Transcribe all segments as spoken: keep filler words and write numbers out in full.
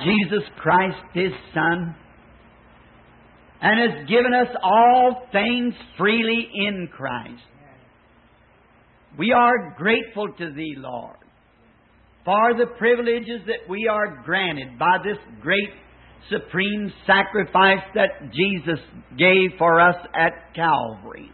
Jesus Christ, His Son, and has given us all things freely in Christ. We are grateful to Thee, Lord, for the privileges that we are granted by this great supreme sacrifice that Jesus gave for us at Calvary.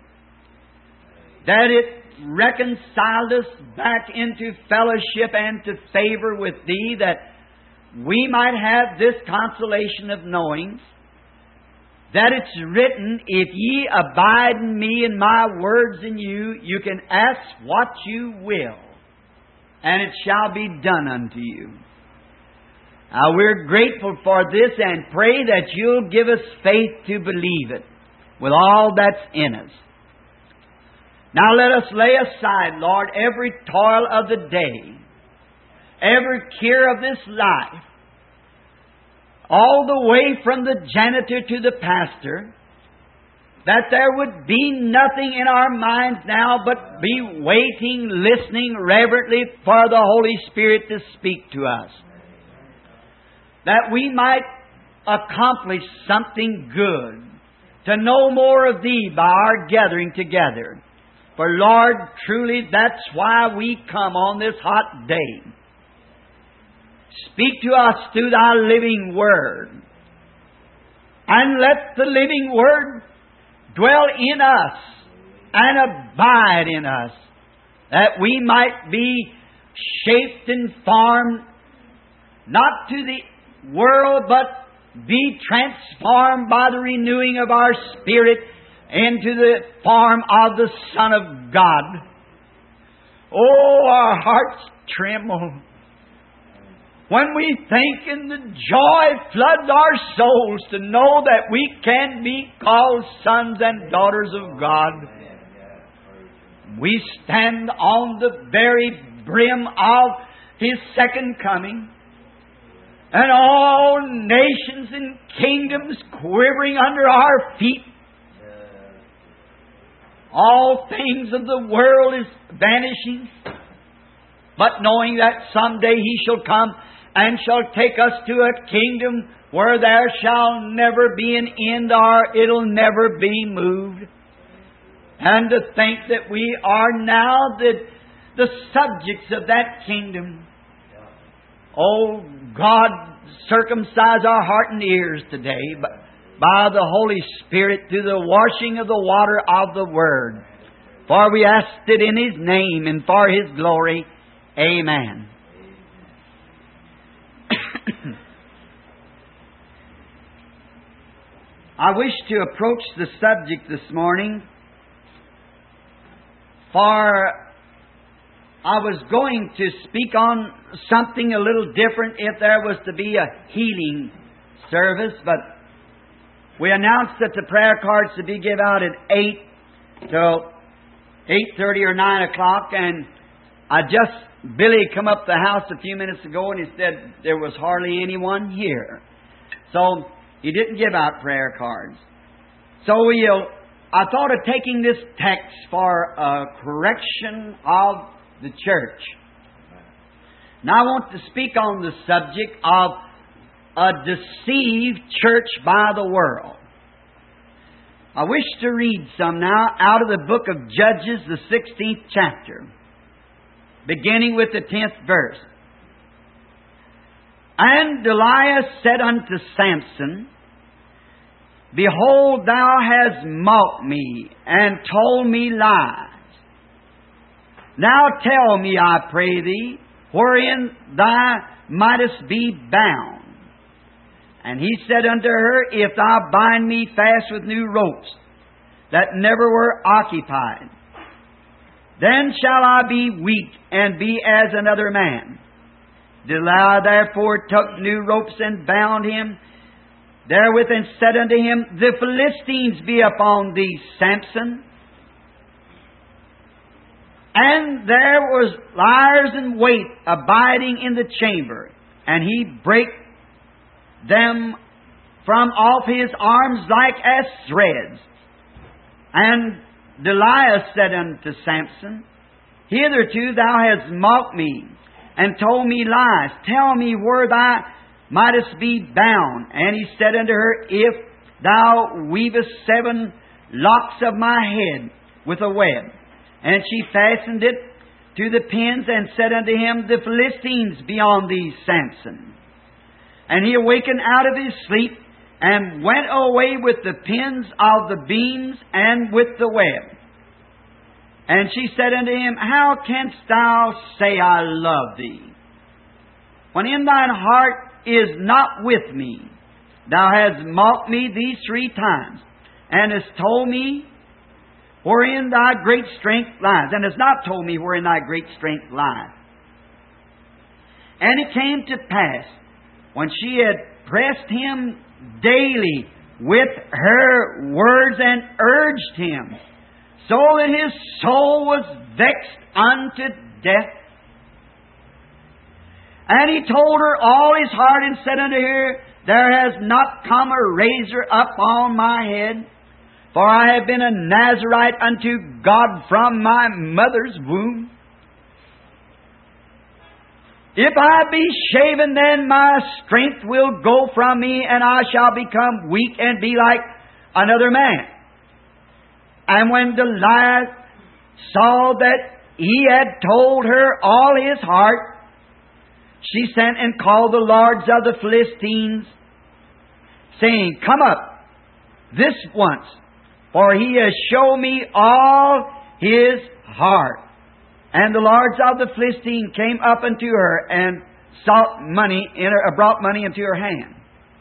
That it reconciled us back into fellowship and to favor with Thee, that we might have this consolation of knowing that it's written, if ye abide in me and my words in you, you can ask what you will, and it shall be done unto you. Now, we're grateful for this and pray that You'll give us faith to believe it with all that's in us. Now let us lay aside, Lord, every toil of the day, every care of this life, all the way from the janitor to the pastor, that there would be nothing in our minds now but be waiting, listening reverently for the Holy Spirit to speak to us, that we might accomplish something good, to know more of Thee by our gathering together. For, Lord, truly that's why we come on this hot day. Speak to us through Thy living Word, and let the living Word dwell in us and abide in us, that we might be shaped and formed, not to the world, but be transformed by the renewing of our spirit into the form of the Son of God. Oh, our hearts tremble when we think, and the joy floods our souls to know that we can be called sons and daughters of God. We stand on the very brim of His second coming, and all nations and kingdoms quivering under our feet. All things of the world is vanishing, but knowing that someday He shall come and shall take us to a kingdom where there shall never be an end, or it'll never be moved. And to think that we are now the, the subjects of that kingdom. Oh God, circumcise our heart and ears today by the Holy Spirit through the washing of the water of the Word. For we asked it in His name and for His glory. Amen. I wish to approach the subject this morning, for I was going to speak on something a little different if there was to be a healing service, but we announced that the prayer cards to be given out at eight till eight thirty or nine o'clock, and I just, Billy come up the house a few minutes ago and he said there was hardly anyone here. So he didn't give out prayer cards. So we'll, I thought of taking this text for a correction of the church. Now I want to speak on the subject of a deceived church by the world. I wish to read some now out of the book of Judges, the sixteenth chapter, beginning with the tenth verse. And Delilah said unto Samson, Behold, thou hast mocked me and told me lies. Now tell me, I pray thee, wherein thou mightest be bound. And he said unto her, If thou bind me fast with new ropes that never were occupied, then shall I be weak and be as another man. Delilah therefore took new ropes and bound him therewith, and said unto him, The Philistines be upon thee, Samson. And there was liars in wait abiding in the chamber, and he brake them from off his arms like as threads. And Delilah said unto Samson, Hitherto thou hast mocked me, and told me lies. Tell me where thou mightest be bound. And he said unto her, If thou weavest seven locks of my head with a web. And she fastened it to the pins, and said unto him, The Philistines be on thee, Samson. And he awakened out of his sleep, and went away with the pins of the beams and with the web. And she said unto him, How canst thou say, I love thee, when in thine heart is not with me? Thou hast mocked me these three times, and hast told me wherein thy great strength lies, and hast not told me wherein thy great strength lies. And it came to pass, when she had pressed him daily with her words, and urged him, so that his soul was vexed unto death. And he told her all his heart, and said unto her, There has not come a razor up on my head, for I have been a Nazarite unto God from my mother's womb. If I be shaven, then my strength will go from me, and I shall become weak and be like another man. And when Delilah saw that he had told her all his heart, she sent and called the lords of the Philistines, saying, Come up this once, for he has shown me all his heart. And the lords of the Philistines came up unto her, and sought money in her, brought money into her hand.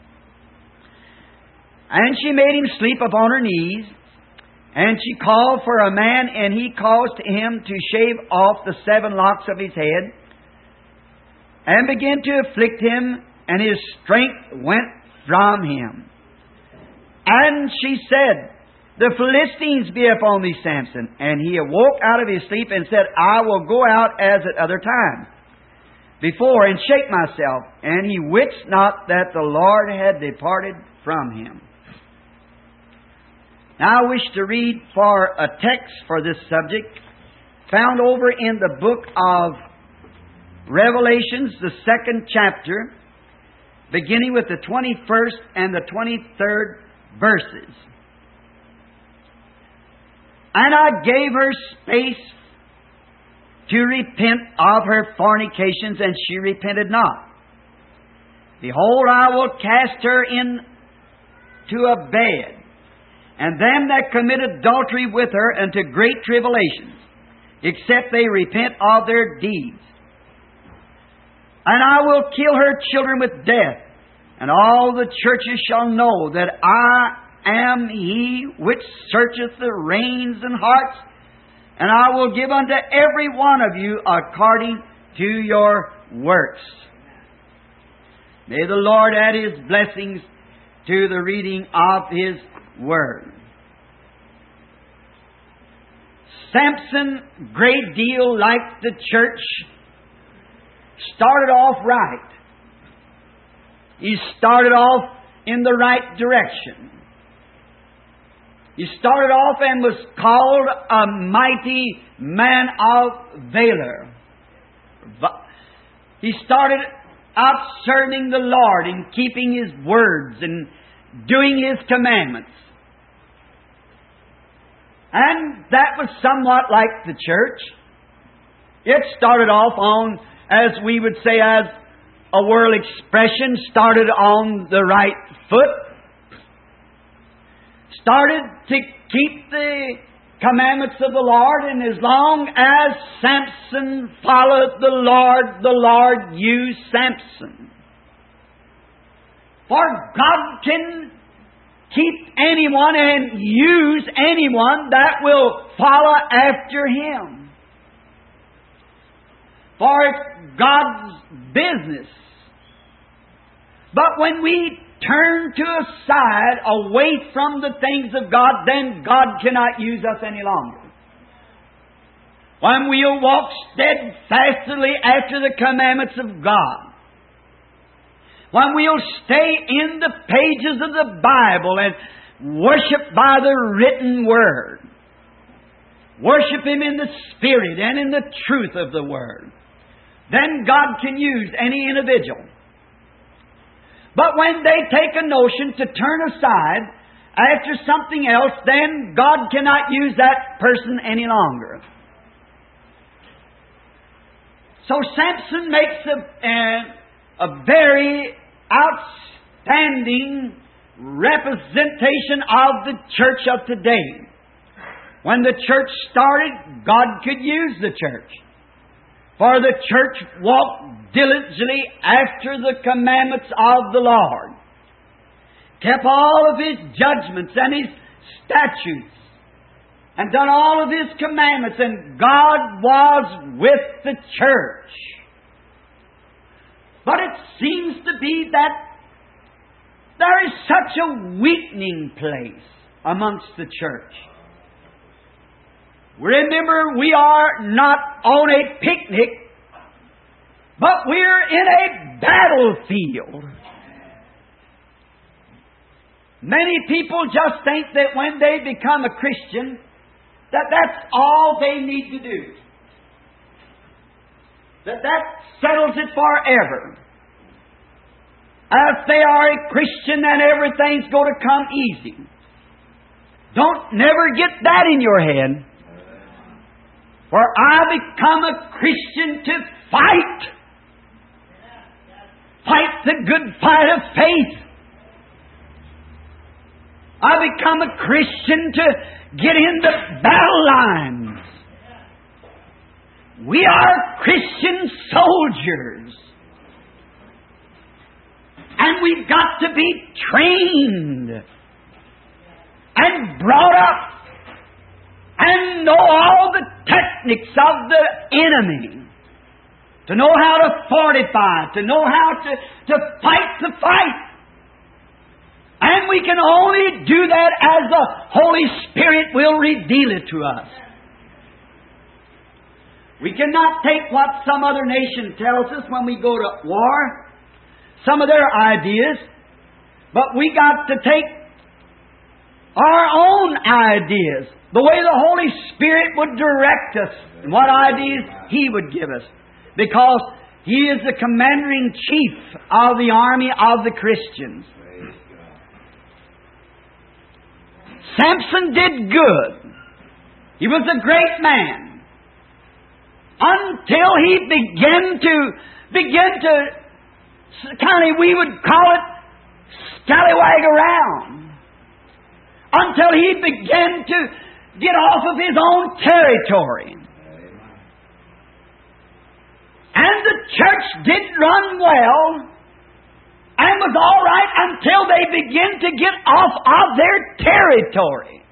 And she made him sleep upon her knees, and she called for a man, and he caused him to shave off the seven locks of his head, and began to afflict him, and his strength went from him. And she said, The Philistines be upon thee, Samson. And he awoke out of his sleep, and said, I will go out as at other times before, and shake myself. And he wist not that the Lord had departed from him. Now I wish to read for a text for this subject, found over in the book of Revelations, the second chapter, beginning with the twenty-first and the twenty-third verses. And I gave her space to repent of her fornications, and she repented not. Behold, I will cast her into a bed, and them that commit adultery with her into great tribulations, except they repent of their deeds. And I will kill her children with death, and all the churches shall know that I am He which searcheth the reins and hearts, and I will give unto every one of you according to your works. May the Lord add His blessings to the reading of His Word. Samson, great deal like the church, started off right. He started off in the right direction. He started off and was called a mighty man of valor. He started out serving the Lord and keeping His words and doing His commandments. And that was somewhat like the church. It started off on, as we would say, as a world expression, started on the right foot. Started to keep the commandments of the Lord, and as long as Samson followed the Lord, the Lord used Samson. For God can keep anyone and use anyone that will follow after Him. For it's God's business. But when we turn to a side away from the things of God, then God cannot use us any longer. When we'll walk steadfastly after the commandments of God, when we'll stay in the pages of the Bible and worship by the written Word, worship Him in the Spirit and in the truth of the Word, then God can use any individual. But when they take a notion to turn aside after something else, then God cannot use that person any longer. So Samson makes a, a, a very outstanding representation of the church of today. When the church started, God could use the church. For the church walked diligently after the commandments of the Lord, kept all of His judgments and His statutes, and done all of His commandments, and God was with the church. But it seems to be that there is such a weakening place amongst the church. Remember, we are not on a picnic, but we're in a battlefield. Many people just think that when they become a Christian, that that's all they need to do. That that settles it forever. If they are a Christian, then everything's going to come easy. Don't never get that in your head. For I become a Christian to fight. Fight the good fight of faith. I become a Christian to get in the battle lines. We are Christian soldiers. And we've got to be trained and brought up and know all the techniques of the enemy. To know how to fortify, to know how to, to fight the fight. And we can only do that as the Holy Spirit will reveal it to us. We cannot take what some other nation tells us when we go to war, some of their ideas, but we got to take our own ideas, the way the Holy Spirit would direct us, and what ideas He would give us. Because He is the commander-in-chief of the army of the Christians. Samson did good. He was a great man. Until he began to, began to, kind of, we would call it, scallywag around. Until he began to get off of his own territory. And the church did run well and was all right until they began to get off of their territory.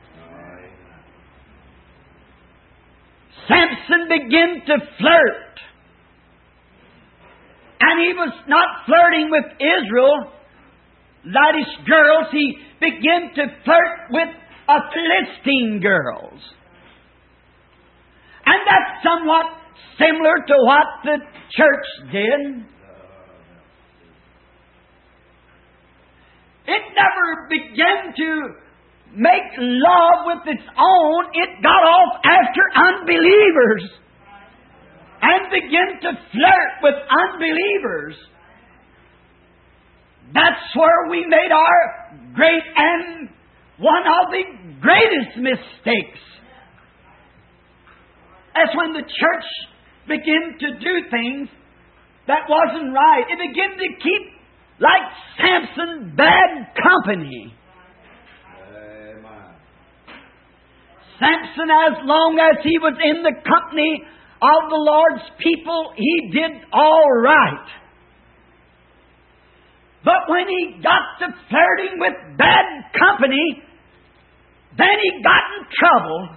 Samson began to flirt. And he was not flirting with Israel, laddish girls. He began to flirt with uh, Philistine girls. And that's somewhat similar to what the church did. It never began to make love with its own. It got off after unbelievers and began to flirt with unbelievers. That's where we made our great and one of the greatest mistakes. That's when the church began to do things that wasn't right. It began to keep, like Samson, bad company. Amen. Samson, as long as he was in the company of the Lord's people, he did all right. But when he got to flirting with bad company, then he got in trouble.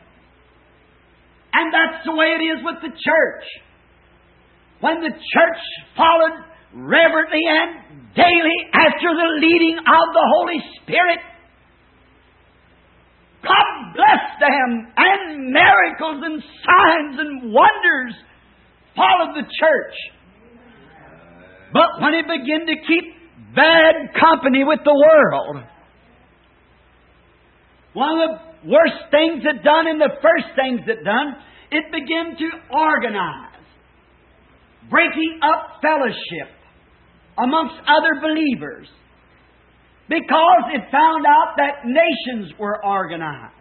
And that's the way it is with the church. When the church followed reverently and daily after the leading of the Holy Spirit, God bless them, and miracles and signs and wonders followed the church. But when it began to keep bad company with the world, one of the worst things it done and the first things it done, it began to organize, breaking up fellowship, amongst other believers because it found out that nations were organized.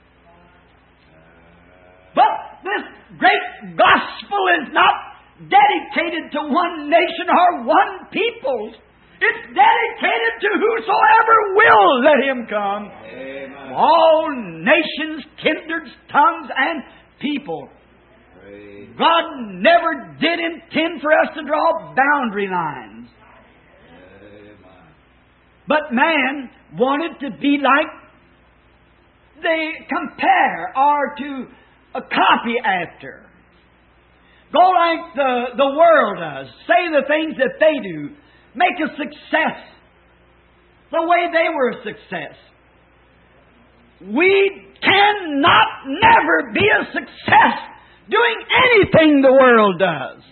But this great gospel is not dedicated to one nation or one people. It's dedicated to whosoever will let Him come. Amen. All nations, kindreds, tongues, and people. Praise. God never did intend for us to draw boundary lines. Amen. But man wanted to be like they compare or to a copy after. Go like the, the world does. Say the things that they do. Make a success the way they were a success. We cannot never be a success doing anything the world does.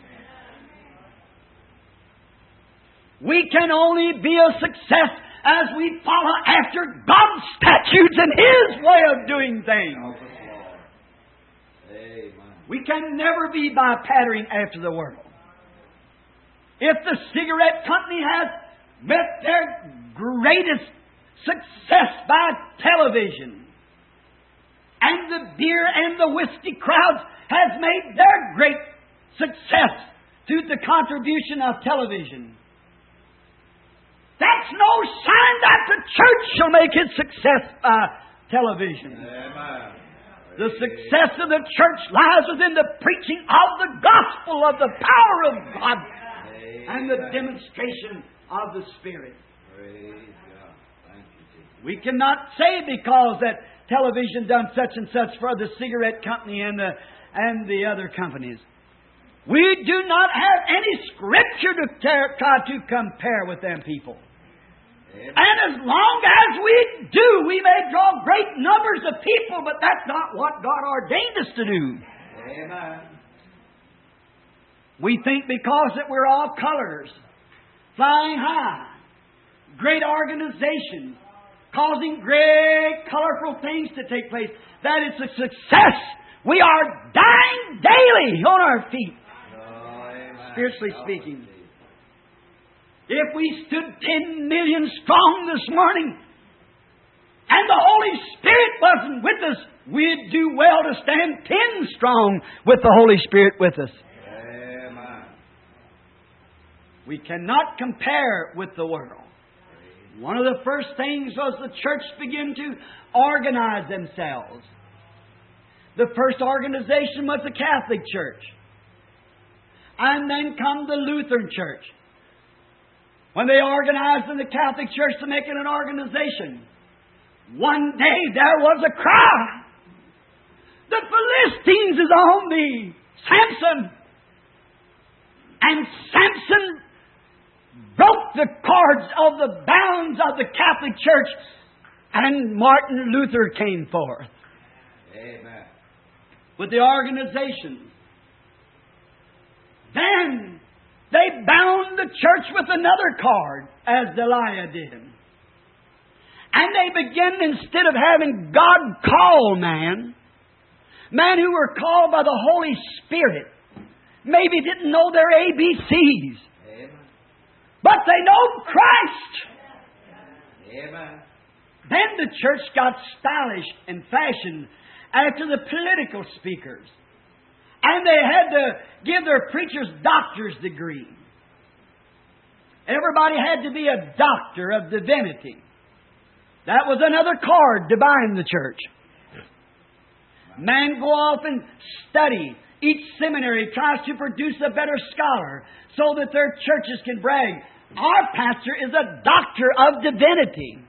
We can only be a success as we follow after God's statutes and His way of doing things. Amen. We can never be by pattering after the world. If the cigarette company has met their greatest success by television, and the beer and the whiskey crowds has made their great success through the contribution of television, that's no sign that the church shall make its success by television. Amen. The success of the church lies within the preaching of the gospel of the power of God and the demonstration of the Spirit. Praise God. Thank you, Jesus. We cannot say because that television done such and such for the cigarette company and the, and the other companies. We do not have any scripture to ter- try to compare with them people. Amen. And as long as we do, we may draw great numbers of people, but that's not what God ordained us to do. Amen. We think because that we're all colors, flying high, great organizations, causing great colorful things to take place, that it's a success. We are dying daily on our feet, Oh, amen. spiritually Oh, speaking. Jesus. If we stood ten million strong this morning and the Holy Spirit wasn't with us, we'd do well to stand ten strong with the Holy Spirit with us. Amen. We cannot compare with the world. One of the first things was the church began to organize themselves. The first organization was the Catholic Church. And then come the Lutheran Church. When they organized in the Catholic Church to make it an organization, one day there was a cry. The Philistines is on thee, Samson. And Samson broke the cords of the bounds of the Catholic Church, and Martin Luther came forth Amen. with the organization. Then they bound the church with another cord, as Delilah did. And they began, instead of having God call man, men who were called by the Holy Spirit, maybe didn't know their A B Cs, Amen. but they know Christ. Amen. Then the church got stylish and fashioned after the political speakers. And they had to give their preachers doctor's degree. Everybody had to be a doctor of divinity. That was another card to bind the church. Man go off and study. Each seminary tries to produce a better scholar so that their churches can brag. Our pastor is a doctor of divinity.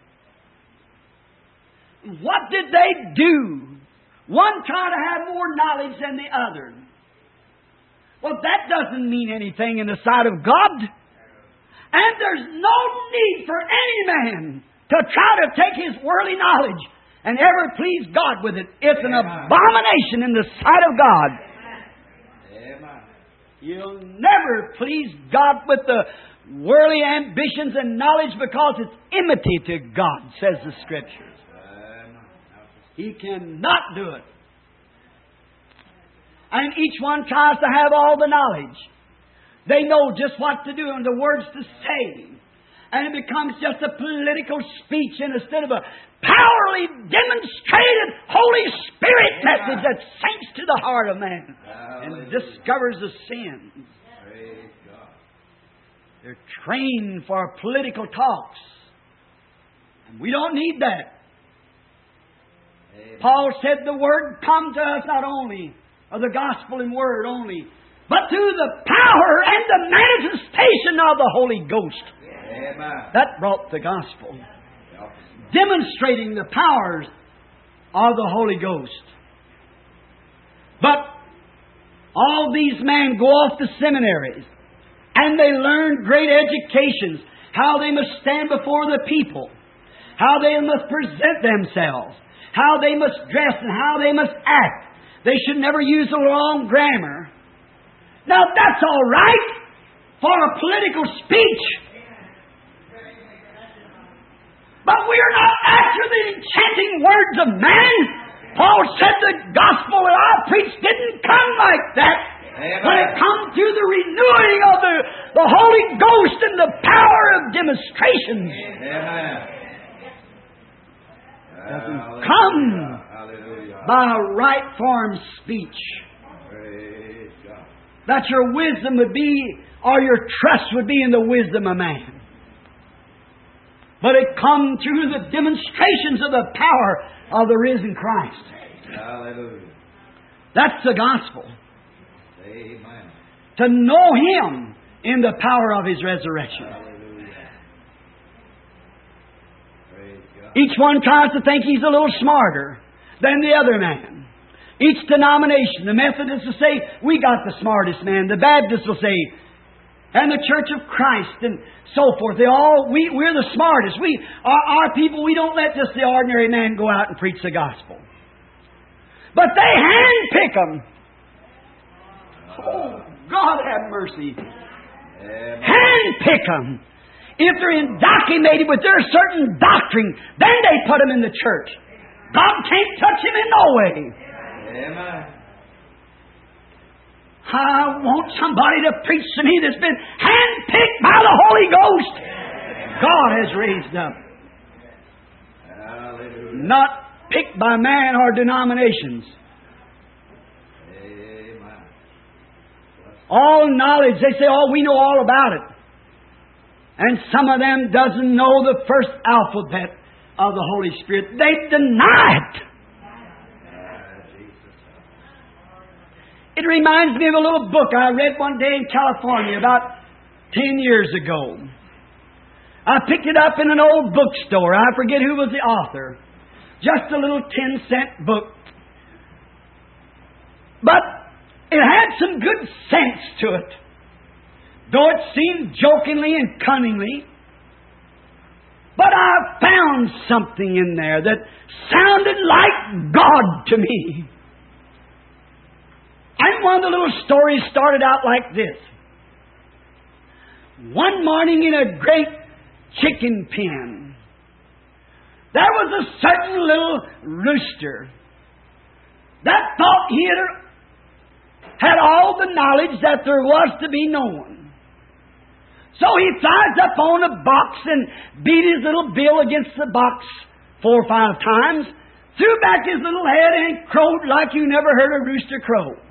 What did they do? One tried to have more knowledge than the other. Well, that doesn't mean anything in the sight of God. And there's no need for any man to try to take his worldly knowledge and ever please God with it. It's an abomination in the sight of God. Amen. You'll never please God with the worldly ambitions and knowledge because it's enmity to God, says the Scriptures. He cannot do it. And each one tries to have all the knowledge. They know just what to do and the words to say. And it becomes just a political speech instead of a powerfully demonstrated Holy Spirit message that sinks to the heart of man and discovers the sins. They're trained for political talks. And we don't need that. Paul said the Word come to us not only, or the gospel in word only, but through the power and the manifestation of the Holy Ghost. Amen. That brought the gospel. Demonstrating the powers of the Holy Ghost. But all these men go off to seminaries and they learn great educations, how they must stand before the people, how they must present themselves, how they must dress and how they must act. They should never use the wrong grammar. Now that's all right for a political speech. But we are not after the enchanting words of man. Paul said the gospel that I preached didn't come like that. Amen. But it comes through the renewing of the, the Holy Ghost and the power of demonstrations. Amen. Doesn't come Hallelujah. By a right form speech. Praise God. That your wisdom would be, or your trust would be in the wisdom of man. But it comes through the demonstrations of the power of the risen Christ. Hallelujah. That's the gospel. Amen. To know Him in the power of His resurrection. Hallelujah. Praise God. Each one tries to think he's a little smarter than the other man. Each denomination, the Methodists will say, we got the smartest man. The Baptists will say, and the Church of Christ and so forth. They all, we, we're the smartest. We, our, our people, we don't let just the ordinary man go out and preach the gospel. But they handpick them. Oh, God have mercy. Handpick them. If they're indoctrinated with their certain doctrine, then they put them in the church. God can't touch him in no way. Amen. I want somebody to preach to me that's been handpicked by the Holy Ghost. God has raised up. Hallelujah. Not picked by man or denominations. Amen. All knowledge, they say, oh, we know all about it. And some of them doesn't know the first alphabet of the Holy Spirit. They deny it. It reminds me of a little book I read one day in California about ten years ago. I picked it up in an old bookstore. I forget who was the author. Just a little ten cent book. But it had some good sense to it. Though it seemed jokingly and cunningly. But I found something in there that sounded like God to me. And one of the little stories started out like this. One morning in a great chicken pen, there was a certain little rooster that thought he had, had all the knowledge that there was to be known. So he flies up on a box and beat his little bill against the box four or five times, threw back his little head and crowed like you never heard a rooster crow.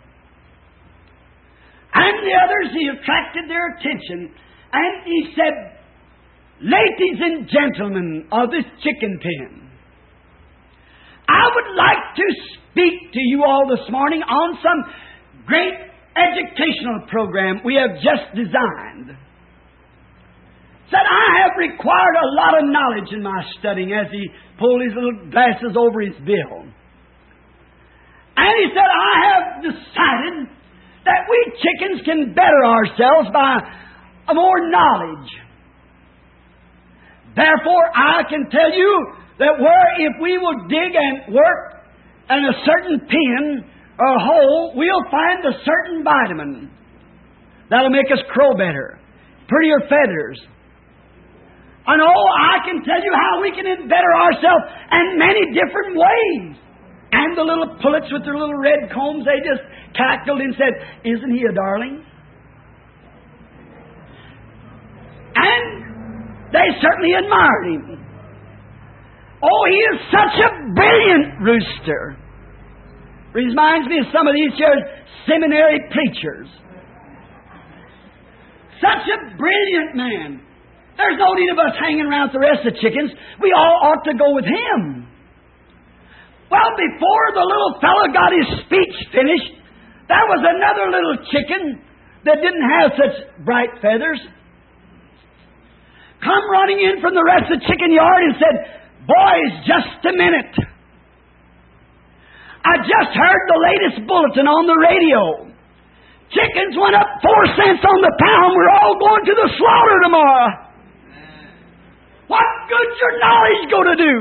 And the others, he attracted their attention. And he said, ladies and gentlemen of this chicken pen, I would like to speak to you all this morning on some great educational program we have just designed. Said, I have required a lot of knowledge in my studying, as he pulled his little glasses over his bill. And he said, I have decided that we chickens can better ourselves by more knowledge. Therefore, I can tell you that where if we will dig and work in a certain pen or hole, we'll find a certain vitamin that'll make us crow better, prettier feathers. And oh, I can tell you how we can better ourselves in many different ways. And the little pullets with their little red combs, they just cackled and said, isn't he a darling? They certainly admired him. Oh, he is such a brilliant rooster. Reminds me of some of these here seminary preachers. Such a brilliant man. There's no need of us hanging around with the rest of the chickens. We all ought to go with him. Well, before the little fellow got his speech finished, there was another little chicken that didn't have such bright feathers. Come running in from the rest of the chicken yard and said, "Boys, just a minute. I just heard the latest bulletin on the radio. Chickens went up four cents on the pound. We're all going to the slaughter tomorrow. What good's your knowledge going to do?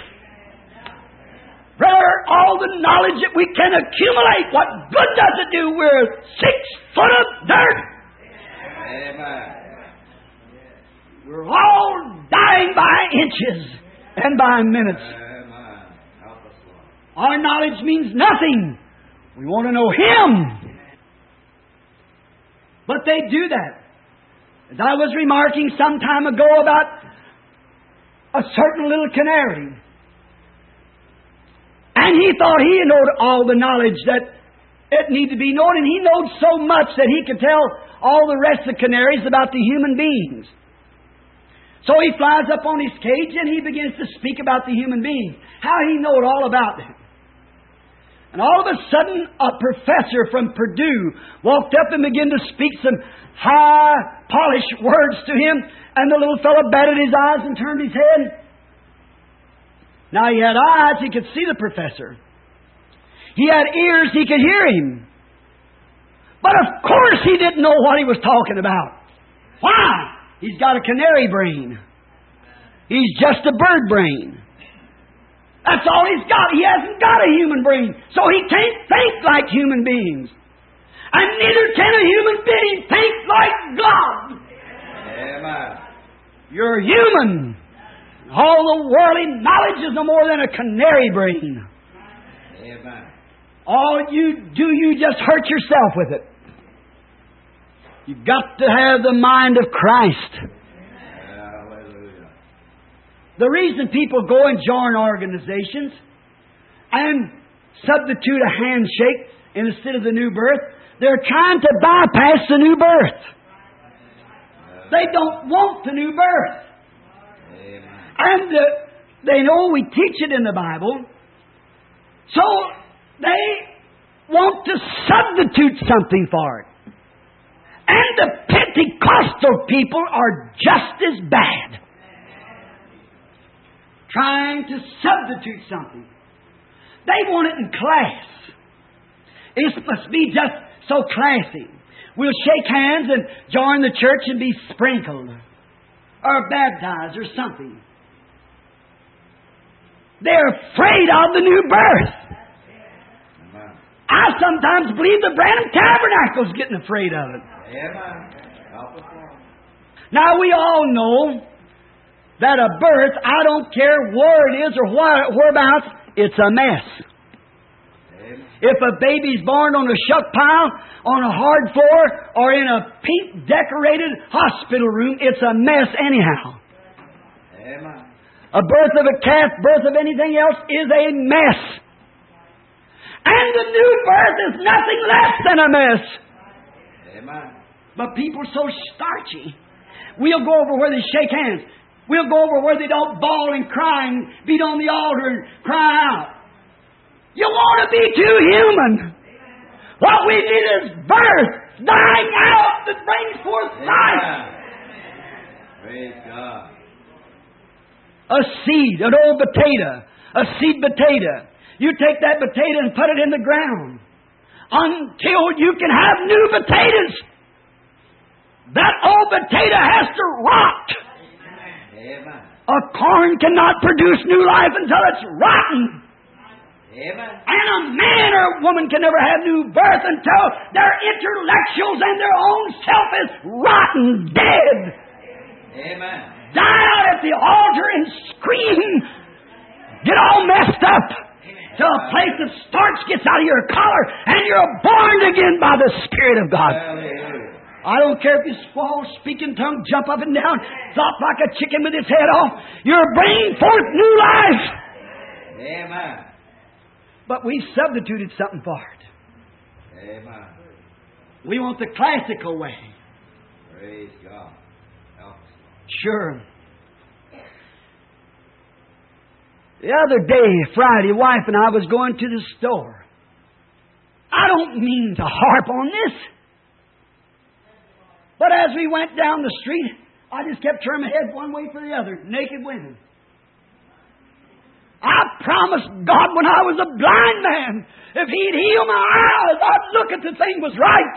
Brother, all the knowledge that we can accumulate, what good does it do? We're six foot of dirt. Amen. We're all dying by inches and by minutes. Amen. Help us, Lord. Our knowledge means nothing. We want to know Him. But they do that. As I was remarking some time ago about a certain little canary. And he thought he knowed all the knowledge that it needed to be known, and he knowed so much that he could tell all the rest of the canaries about the human beings. So he flies up on his cage and he begins to speak about the human being, how he knowed all about them. And all of a sudden, a professor from Purdue walked up and began to speak some high, polished words to him, and the little fellow batted his eyes and turned his head. Now, he had eyes, he could see the professor. He had ears, he could hear him. But of course he didn't know what he was talking about. Why? He's got a canary brain. He's just a bird brain. That's all he's got. He hasn't got a human brain. So he can't think like human beings. And neither can a human being think like God. Amen. You're human. All the worldly knowledge is no more than a canary brain. Amen. All you do, you just hurt yourself with it. You've got to have the mind of Christ. Hallelujah. The reason people go and join organizations and substitute a handshake instead of the new birth, they're trying to bypass the new birth. They don't want the new birth. Amen. And uh, they know we teach it in the Bible. So they want to substitute something for it. And the Pentecostal people are just as bad. Trying to substitute something. They want it in class. It must be just so classy. We'll shake hands and join the church and be sprinkled or baptized or something. They're afraid of the new birth. Amen. I sometimes believe the Branham Tabernacle's getting afraid of it. Amen. Help us, Lord. Now, we all know that a birth, I don't care where it is or where, whereabouts, it's a mess. Amen. If a baby's born on a shuck pile, on a hard floor, or in a pink decorated hospital room, it's a mess anyhow. Amen. A birth of a calf, birth of anything else is a mess. And the new birth is nothing less than a mess. Amen. But people are so starchy. We'll go over where they shake hands. We'll go over where they don't bawl and cry and beat on the altar and cry out. You want to be too human. What we need is birth, dying out that brings forth life. Amen. Praise God. A seed, an old potato, a seed potato. You take that potato and put it in the ground until you can have new potatoes. That old potato has to rot. Amen. A corn cannot produce new life until it's rotten. Amen. And a man or a woman can never have new birth until their intellectuals and their own self is rotten, dead. Amen. Die out at the altar and scream. Get all messed up. Till a place of starch gets out of your collar and you're born again by the Spirit of God. Hallelujah. I don't care if you squall, speak in tongues, jump up and down, flop like a chicken with its head off. You're bringing forth new life. Amen. But we substituted something for it. Amen. We want the classical way. Praise God. Help us. Sure. The other day, Friday, wife and I was going to the store. I don't mean to harp on this. But as we went down the street, I just kept turning my head one way for the other. Naked women. I promised God when I was a blind man, if He'd heal my eyes, I'd look at the thing was right.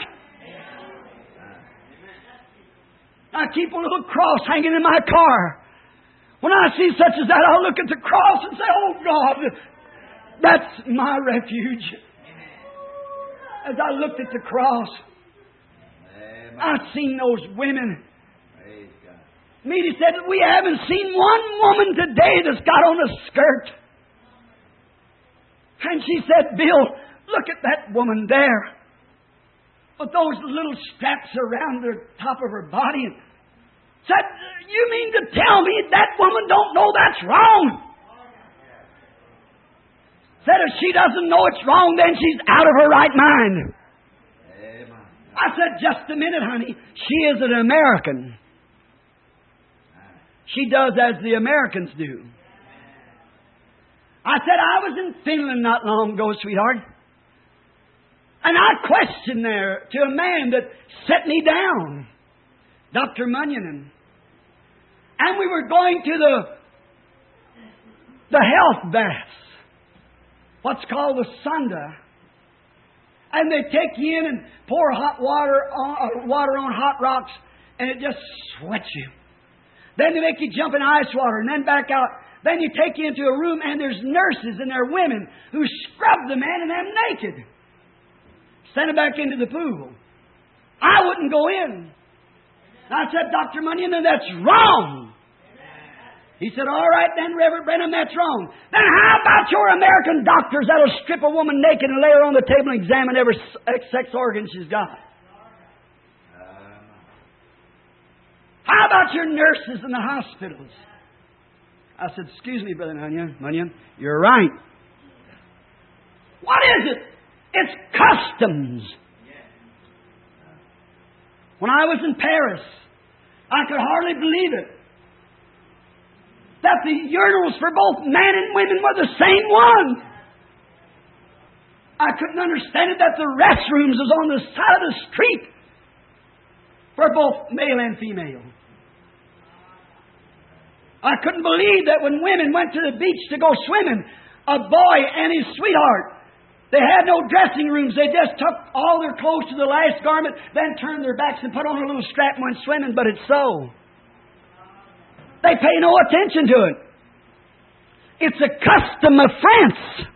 I keep a little cross hanging in my car. When I see such as that, I'll look at the cross and say, oh God, that's my refuge. As I looked at the cross, I've seen those women. Meady said, we haven't seen one woman today that's got on a skirt. And she said, Bill, look at that woman there. With those little straps around the top of her body. And said, you mean to tell me that woman don't know that's wrong? Said, if she doesn't know it's wrong, then she's out of her right mind. I said, just a minute, honey. She is an American. She does as the Americans do. I said, I was in Finland not long ago, sweetheart. And I questioned there to a man that set me down, Doctor Munionen. And we were going to the, the health baths, what's called the Sunda. And they take you in and pour hot water on, uh, water on hot rocks, and it just sweats you. Then they make you jump in ice water and then back out. Then you take you into a room and there's nurses and they're women who scrub the man and them naked. Send them back into the pool. I wouldn't go in. I said, Doctor Munionen, that's wrong. He said, all right then, Reverend Brenham, that's wrong. Then how about your American doctors that'll strip a woman naked and lay her on the table and examine every sex organ she's got? How about your nurses in the hospitals? I said, excuse me, Brother Munionen, Munionen, you're right. What is it? It's customs. When I was in Paris, I could hardly believe it, that the urinals for both men and women were the same one. I couldn't understand it that the restrooms was on the side of the street for both male and female. I couldn't believe that when women went to the beach to go swimming, a boy and his sweetheart, they had no dressing rooms. They just took all their clothes to the last garment, then turned their backs and put on a little strap and went swimming, but it's so. They pay no attention to it. It's a custom of France.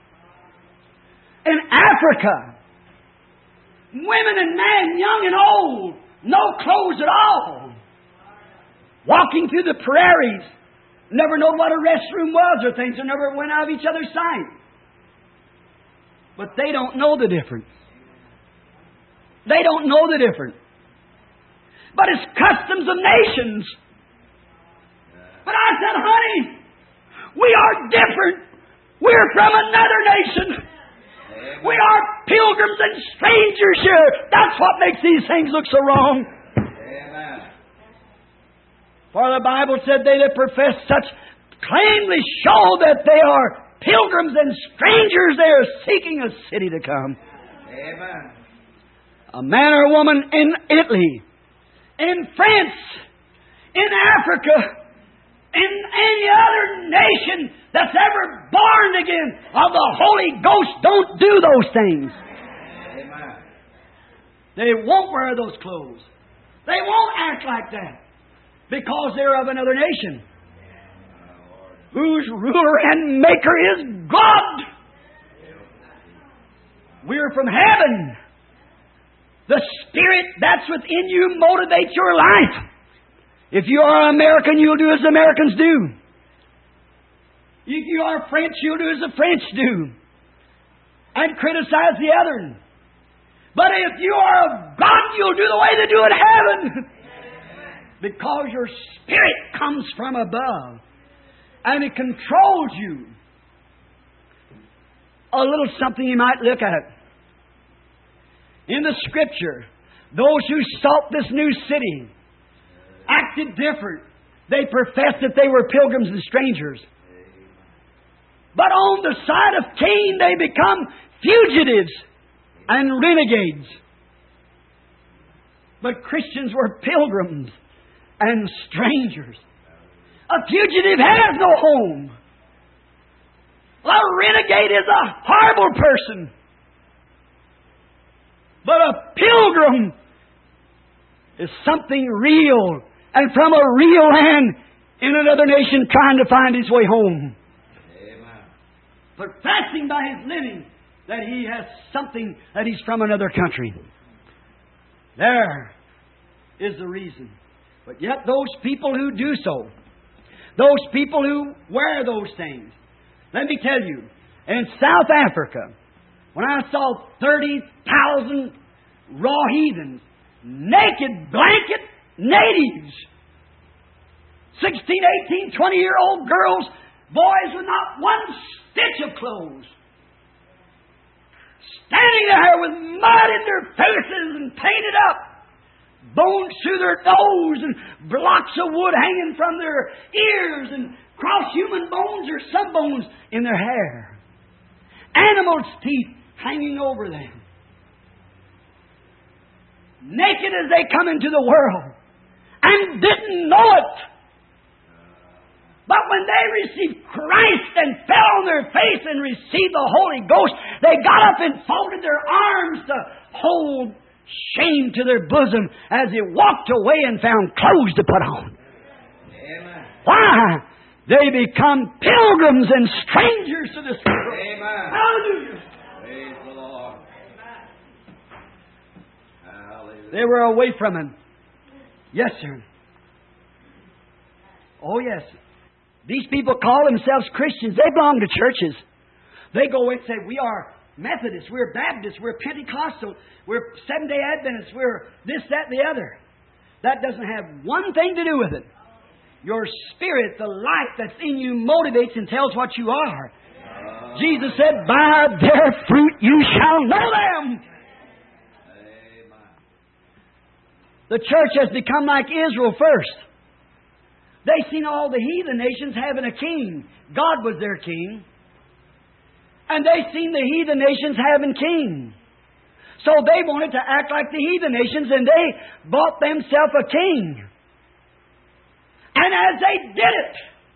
In Africa, women and men, young and old, no clothes at all. Walking through the prairies, never know what a restroom was or things, or never went out of each other's sight. But they don't know the difference. They don't know the difference. But it's customs of nations. But I said, honey, we are different. We're from another nation. We are pilgrims and strangers here. That's what makes these things look so wrong. Amen. For the Bible said they that profess such plainly show that they are pilgrims and strangers. They are seeking a city to come. Amen. A man or woman in Italy, in France, in Africa, in any other nation that's ever born again of the Holy Ghost don't do those things. Amen. They won't wear those clothes. They won't act like that because they're of another nation whose ruler and maker is God. We're from heaven. The Spirit that's within you motivates your life. If you are American, you'll do as Americans do. If you are French, you'll do as the French do. And criticize the other. But if you are of God, you'll do the way they do in heaven. Because your spirit comes from above. And it controls you. A little something you might look at. In the Scripture, those who sought this new city acted different. They professed that they were pilgrims and strangers. But on the side of Cain, they become fugitives and renegades. But Christians were pilgrims and strangers. A fugitive has no home. A renegade is a horrible person. But a pilgrim is something real and from a real land in another nation trying to find his way home. Amen. Professing by his living that he has something, that he's from another country. There is the reason. But yet those people who do so, those people who wear those things, let me tell you, in South Africa, when I saw thirty thousand raw heathens, naked, blanket natives, sixteen, eighteen, twenty-year-old girls, boys with not one stitch of clothes, standing there with mud in their faces and painted up, bones through their nose and blocks of wood hanging from their ears and cross-human bones or some bones in their hair. Animals' teeth hanging over them. Naked as they come into the world and didn't know it. But when they received Christ and fell on their face and received the Holy Ghost, they got up and folded their arms to hold shame to their bosom as they walked away and found clothes to put on. Amen. Why? They become pilgrims and strangers to this world. Amen. Hallelujah. Praise the Lord. Hallelujah. They were away from Him. Yes, sir. Oh, yes. These people call themselves Christians. They belong to churches. They go and say, we are Methodists, we're Baptists, we're Pentecostal, we're Seventh-day Adventists, we're this, that, and the other. That doesn't have one thing to do with it. Your spirit, the life that's in you, motivates and tells what you are. Oh. Jesus said, by their fruit you shall know them. Amen. The church has become like Israel first. They seen all the heathen nations having a king. God was their king. And they seen the heathen nations having king. So they wanted to act like the heathen nations, and they bought themselves a king. And as they did it,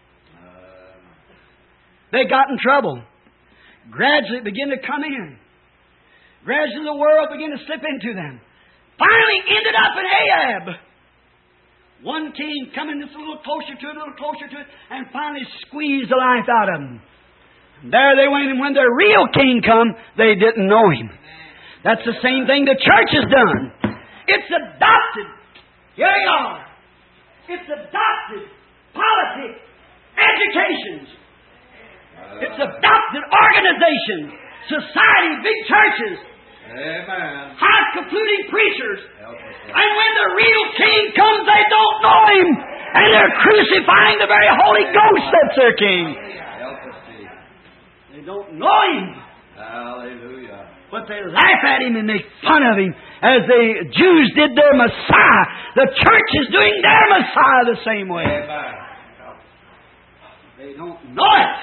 they got in trouble. Gradually it began to come in. Gradually the world began to slip into them. Finally ended up in Ahab. One king coming just a little closer to it, a little closer to it, and finally squeezed the life out of them. There they went, and when their real king come, they didn't know him. That's the same thing the church has done. It's adopted. Here you are. It's adopted politics, educations. It's adopted organizations, society, big churches. Amen. High concluding preachers. And when the real king comes, they don't know him. And they're crucifying the very Holy Ghost that's their king. Help us see. They don't know him. Hallelujah. But they laugh at him and make fun of him as the Jews did their Messiah. The church is doing their Messiah the same way. Amen. They don't know it.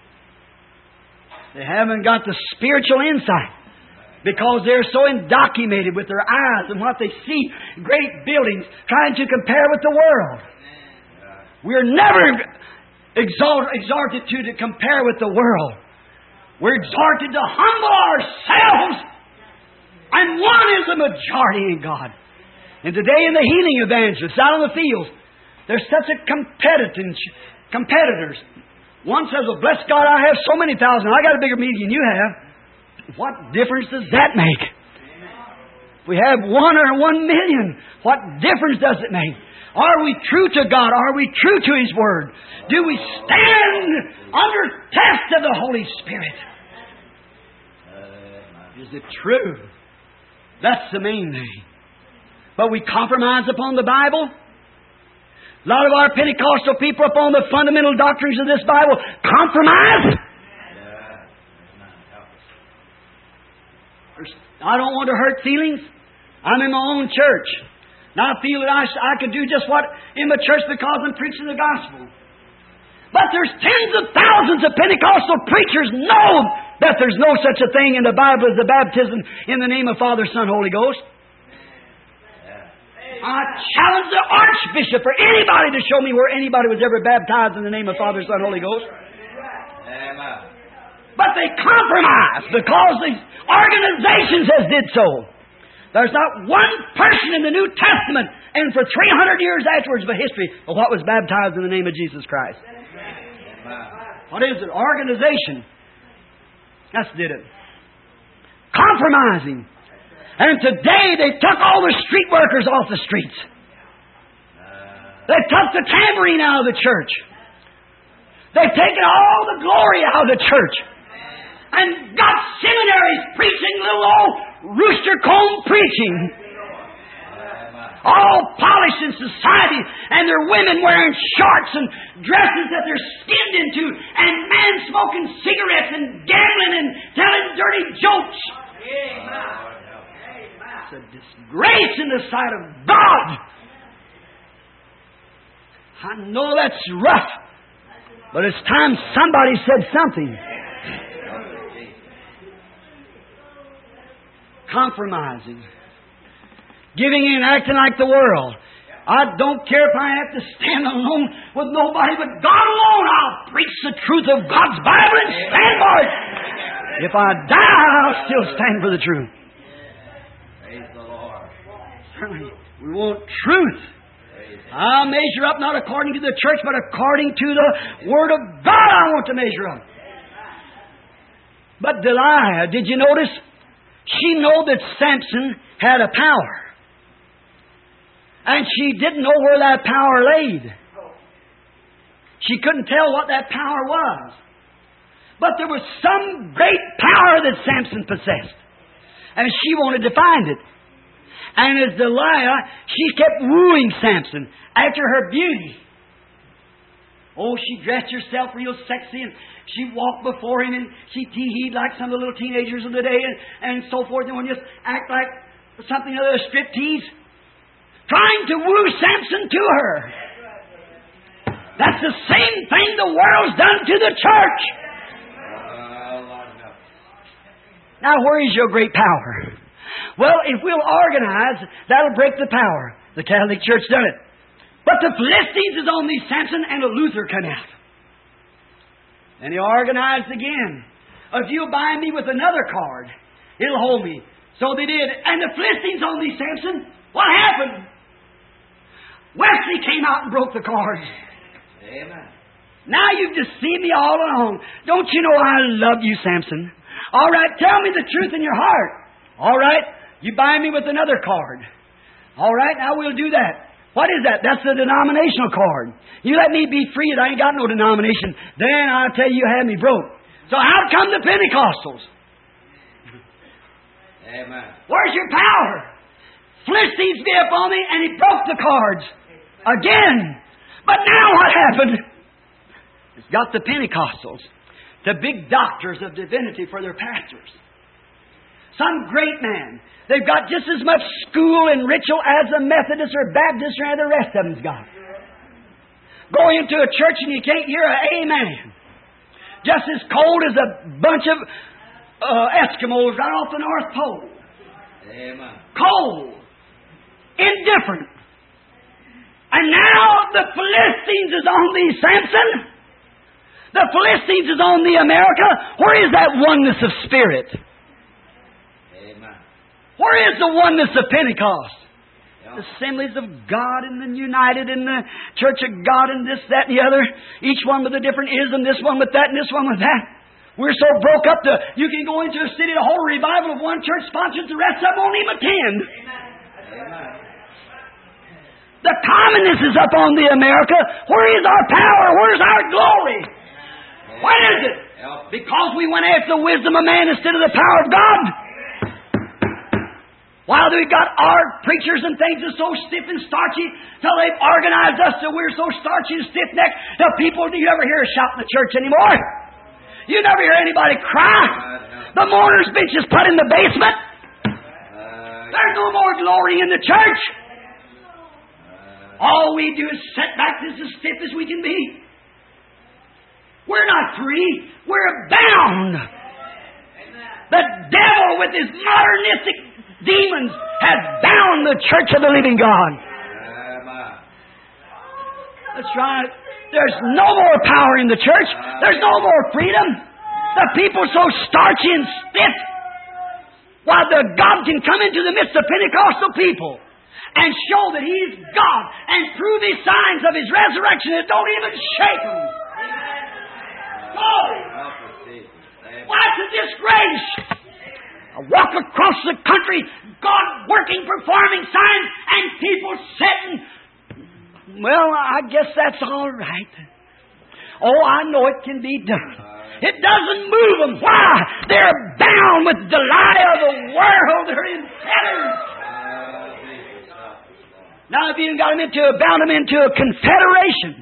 They haven't got the spiritual insight. Because they're so indoctrinated with their eyes and what they see, great buildings, trying to compare with the world. We're never exalt, exhorted to, to compare with the world. We're exhorted to humble ourselves. And one is the majority in God. And today in the healing evangelists out in the fields, there's such a competitive, competitors. One says, well, bless God, I have so many thousand. I got a bigger meeting than you have. What difference does that make? If we have one or one million, what difference does it make? Are we true to God? Are we true to His Word? Do we stand under test of the Holy Spirit? Is it true? That's the main thing. But we compromise upon the Bible. A lot of our Pentecostal people upon the fundamental doctrines of this Bible compromise. I don't want to hurt feelings. I'm in my own church. And I feel that I, I could do just what in my church because I'm preaching the gospel. But there's tens of thousands of Pentecostal preachers know that there's no such a thing in the Bible as the baptism in the name of Father, Son, Holy Ghost. I challenge the Archbishop or anybody to show me where anybody was ever baptized in the name of Father, Son, Holy Ghost. But they compromise because the organizations has did so. There's not one person in the New Testament and for three hundred years afterwards of history of what was baptized in the name of Jesus Christ. What is it? Organization. That's did it. Compromising. And today they took all the street workers off the streets. They took the tambourine out of the church. They've taken all the glory out of the church. And got seminaries preaching little old rooster comb preaching. All polished in society, and their women wearing shorts and dresses that they're skinned into, and men smoking cigarettes and gambling and telling dirty jokes. It's a disgrace in the sight of God. I know that's rough, but it's time somebody said something. Compromising. Giving in and acting like the world. I don't care if I have to stand alone with nobody but God alone. I'll preach the truth of God's Bible and stand for it. If I die, I'll still stand for the truth. Praise the Lord. Certainly, we want truth. I'll measure up not according to the church, but according to the Word of God I want to measure up. But Delilah, did you notice? She knew that Samson had a power. And she didn't know where that power laid. She couldn't tell what that power was. But there was some great power that Samson possessed. And she wanted to find it. And as Delilah, she kept wooing Samson after her beauty. Oh, she dressed herself real sexy and she walked before him and she tee-heed like some of the little teenagers of the day and, and so forth. And would just act like something other than a striptease. Trying to woo Samson to her. That's the same thing the world's done to the church. Now, where is your great power? Well, if we'll organize, that'll break the power. The Catholic Church done it. But the Philistines is on these Samson, and a Luther come out. And he organized again. If you'll buy me with another card, it'll hold me. So they did. And the Philistines on these Samson, what happened? Wesley came out and broke the cards. Amen. Now you've deceived me all along. Don't you know I love you, Samson? All right, tell me the truth in your heart. All right, you buy me with another card. All right, now we'll do that. What is that? That's the denominational card. You let me be free, I ain't got no denomination. Then I'll tell you you had me broke. So how come the Pentecostals? Amen. Where's your power? Philistines be up on me, and he broke the cards. Again. But now what happened? It's got the Pentecostals, the big doctors of divinity for their pastors. Some great man. They've got just as much school and ritual as the Methodists or Baptists or the rest of them's got. Go into a church and you can't hear an amen. Just as cold as a bunch of uh, Eskimos right off the North Pole. Amen. Cold. Indifferent. And now the Philistines is on the Samson. The Philistines is on the America. Where is that oneness of spirit? Amen. Where is the oneness of Pentecost? Yeah. The Assemblies of God and the United and the Church of God and this, that, and the other. Each one with a different ism. This one with that and this one with that. We're so broke up to, you can go into a city, the whole revival of one church sponsors, the rest of them won't even attend. Amen. The communists is up on the America. Where is our power? Where's our glory? What is it? Because we went after the wisdom of man instead of the power of God. While we've got our preachers and things that's so stiff and starchy, till they've organized us till we're so starchy and stiff-necked, the people, do you ever hear a shout in the church anymore? You never hear anybody cry. The mourner's bench is put in the basement. There's no more glory in the church. All we do is sit back as stiff as we can be. We're not free. We're bound. The devil with his modernistic demons has bound the church of the living God. That's right. There's no more power in the church. There's no more freedom. The people are so starchy and stiff. While the God can come into the midst of Pentecostal people and show that He is God and prove His signs of His resurrection that don't even shake them. Glory! Why, it's a disgrace. I walk across the country, God working, performing signs, and people sitting. Well, I guess that's all right. Oh, I know it can be done. It doesn't move them. Why? They're bound with the lie of the world. They're in fetters. Now, if you got them into, bound them into a confederation.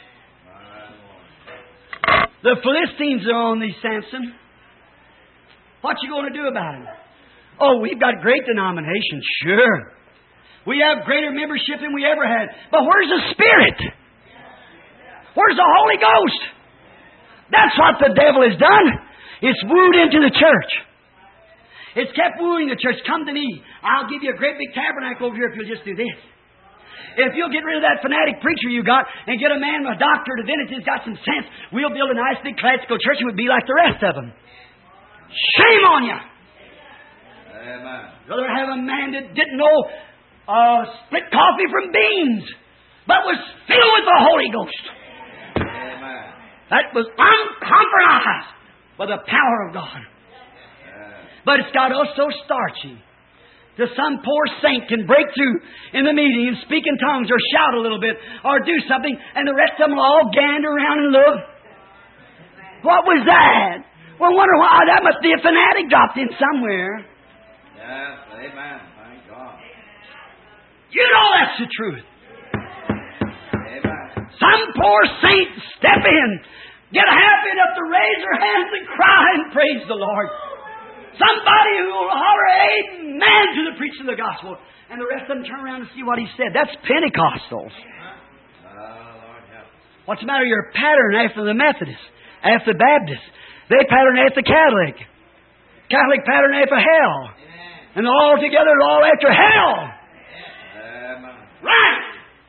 The Philistines are on these, Samson. What you going to do about it? Oh, we've got great denominations, sure. We have greater membership than we ever had. But where's the Spirit? Where's the Holy Ghost? That's what the devil has done. It's wooed into the church. It's kept wooing the church. Come to me. I'll give you a great big tabernacle over here if you'll just do this. If you'll get rid of that fanatic preacher you got and get a man, a doctor, a divinity who's got some sense, we'll build a nice big classical church and we'd be like the rest of them. Shame on you! Amen. Rather have a man that didn't know uh, split coffee from beans, but was filled with the Holy Ghost. Amen. That was uncompromised by the power of God. But it's got us so starchy that some poor saint can break through in the meeting and speak in tongues or shout a little bit or do something, and the rest of them will all gander around and look. What was that? Well, wonder why. That must be a fanatic dropped in somewhere. Yes, amen. Thank God. You know that's the truth. Amen. Some poor saint step in, get happy enough to raise their hands and cry and praise the Lord. Somebody who will holler amen to the preaching of the gospel, and the rest of them turn around and see what he said. That's Pentecostals. Oh, Lord help us. What's the matter? You're patterned after the Methodists, after the Baptists. They pattern after Catholic. Catholic pattern after hell. Amen. And all together, they're all after hell. Amen. Right!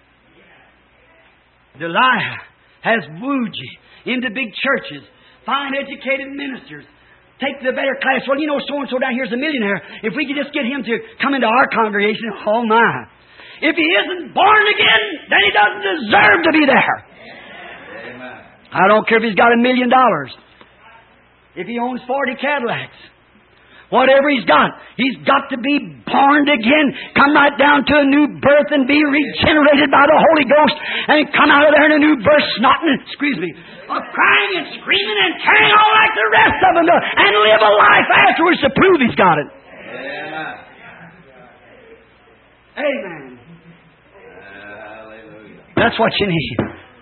Delilah has wooed you into big churches, fine educated ministers. Take the better class. Well, you know, so-and-so down here is a millionaire. If we could just get him to come into our congregation, oh my. If he isn't born again, then he doesn't deserve to be there. Amen. I don't care if he's got a million dollars. If he owns forty Cadillacs. Whatever he's got, he's got to be born again, come right down to a new birth and be regenerated by the Holy Ghost and come out of there in a new birth, snotting, excuse me, of crying and screaming and carrying on like the rest of them and live a life afterwards to prove he's got it. Amen. Amen. Hallelujah. That's what you need.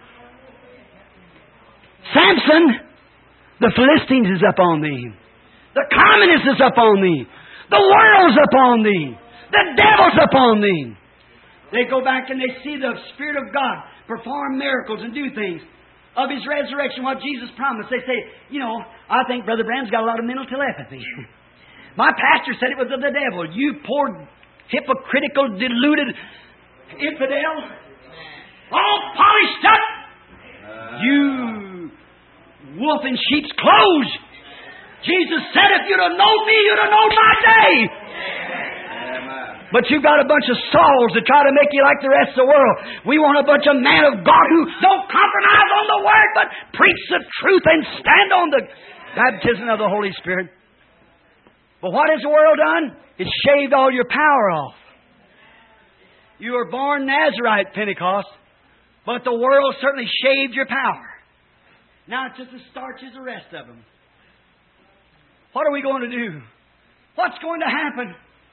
Samson, the Philistines is up on thee. The communist is up on thee. The world's up on thee. The devil's up on thee. They go back and they see the Spirit of God perform miracles and do things of His resurrection, what Jesus promised. They say, you know, I think Brother Branham's got a lot of mental telepathy. My pastor said it was of the devil. You poor, hypocritical, deluded infidel. All polished up. You wolf in sheep's clothes. Jesus said, if you'd have known me, you'd have known my day. Amen. But you've got a bunch of Sauls that try to make you like the rest of the world. We want a bunch of men of God who don't compromise on the Word, but preach the truth and stand on the baptism of the Holy Spirit. But what has the world done? It's shaved all your power off. You were born Nazarite, Pentecost, but the world certainly shaved your power. Now it's just as starch as the rest of them. What are we going to do? What's going to happen?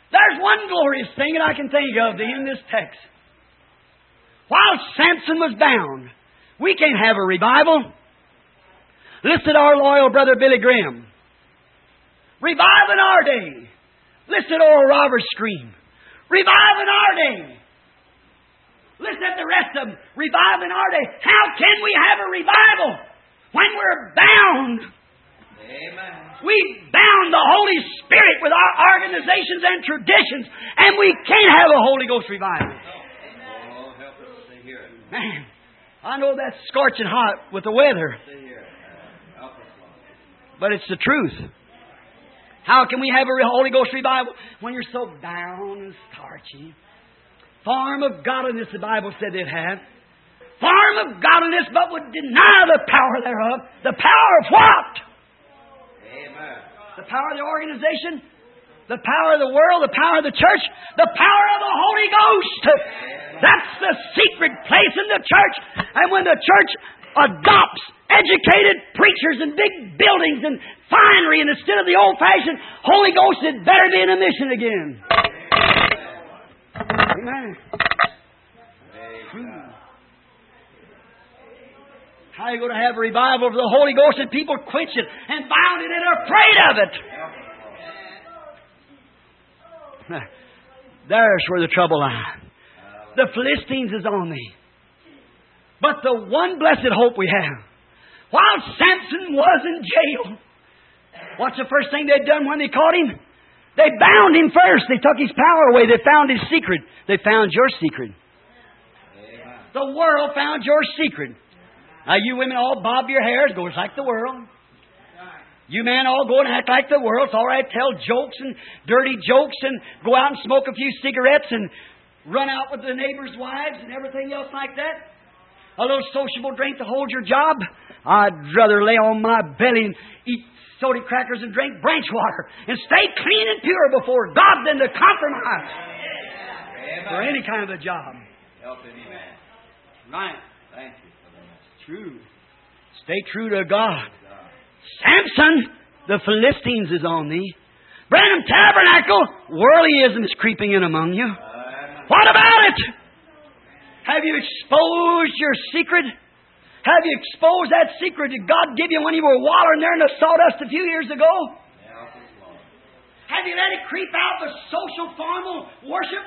There's one glorious thing that I can think of in this text. While Samson was bound, we can't have a revival. Listen to our loyal brother Billy Graham. Revive in our day. Listen to Oral Roberts scream. Revive in our day. Listen to the rest of them. Revive in our day. How can we have a revival when we're bound? Amen. We bound the Holy Spirit with our organizations and traditions, and we can't have a Holy Ghost revival. Oh, help us to hear it. Man, I know that's scorching hot with the weather, To hear it. Help us, Lord. but it's the truth. How can we have a Holy Ghost revival when you're so down and starchy? Form of godliness, the Bible said they'd have. Form of godliness, but would deny the power thereof. The power of what? Amen. The power of the organization, the power of the world, the power of the church, the power of the Holy Ghost. That's the secret place in the church. And when the church adopts educated preachers and big buildings and finery, and instead of the old-fashioned Holy Ghost, it better be in a mission again. Amen. Amen. How are you going to have a revival of the Holy Ghost and people quench it and bound it and are afraid of it? There's where the trouble lies. The Philistines is on thee. But the one blessed hope we have, while Samson was in jail, what's the first thing they'd done when they caught him? They bound him first. They took his power away. They found his secret. They found your secret. The world found your secret. Now, you women all bob your hairs, goes like the world. You men all go and act like the world. It's all right, tell jokes and dirty jokes and go out and smoke a few cigarettes and run out with the neighbors' wives and everything else like that. A little sociable drink to hold your job. I'd rather lay on my belly and eat soda crackers and drink branch water and stay clean and pure before God than to compromise for any kind of a job. Help any man. Right. Thank you for the message. True. Stay true to God. Samson, the Philistines is on thee. Branham Tabernacle, worldlyism is creeping in among you. What about it? Have you exposed your secret? Have you exposed that secret that God gave you when you were wallowing there in the sawdust a few years ago? Have you let it creep out the social formal worship?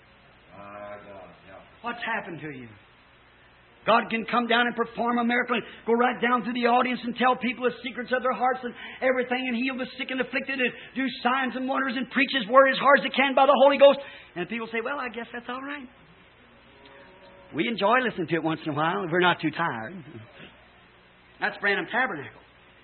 What's happened to you? God can come down and perform a miracle and go right down through the audience and tell people the secrets of their hearts and everything and heal the sick and afflicted and do signs and wonders and preach His Word as hard as He can by the Holy Ghost. And people say, well, I guess that's all right. We enjoy listening to it once in a while if we're not too tired. That's Branham Tabernacle.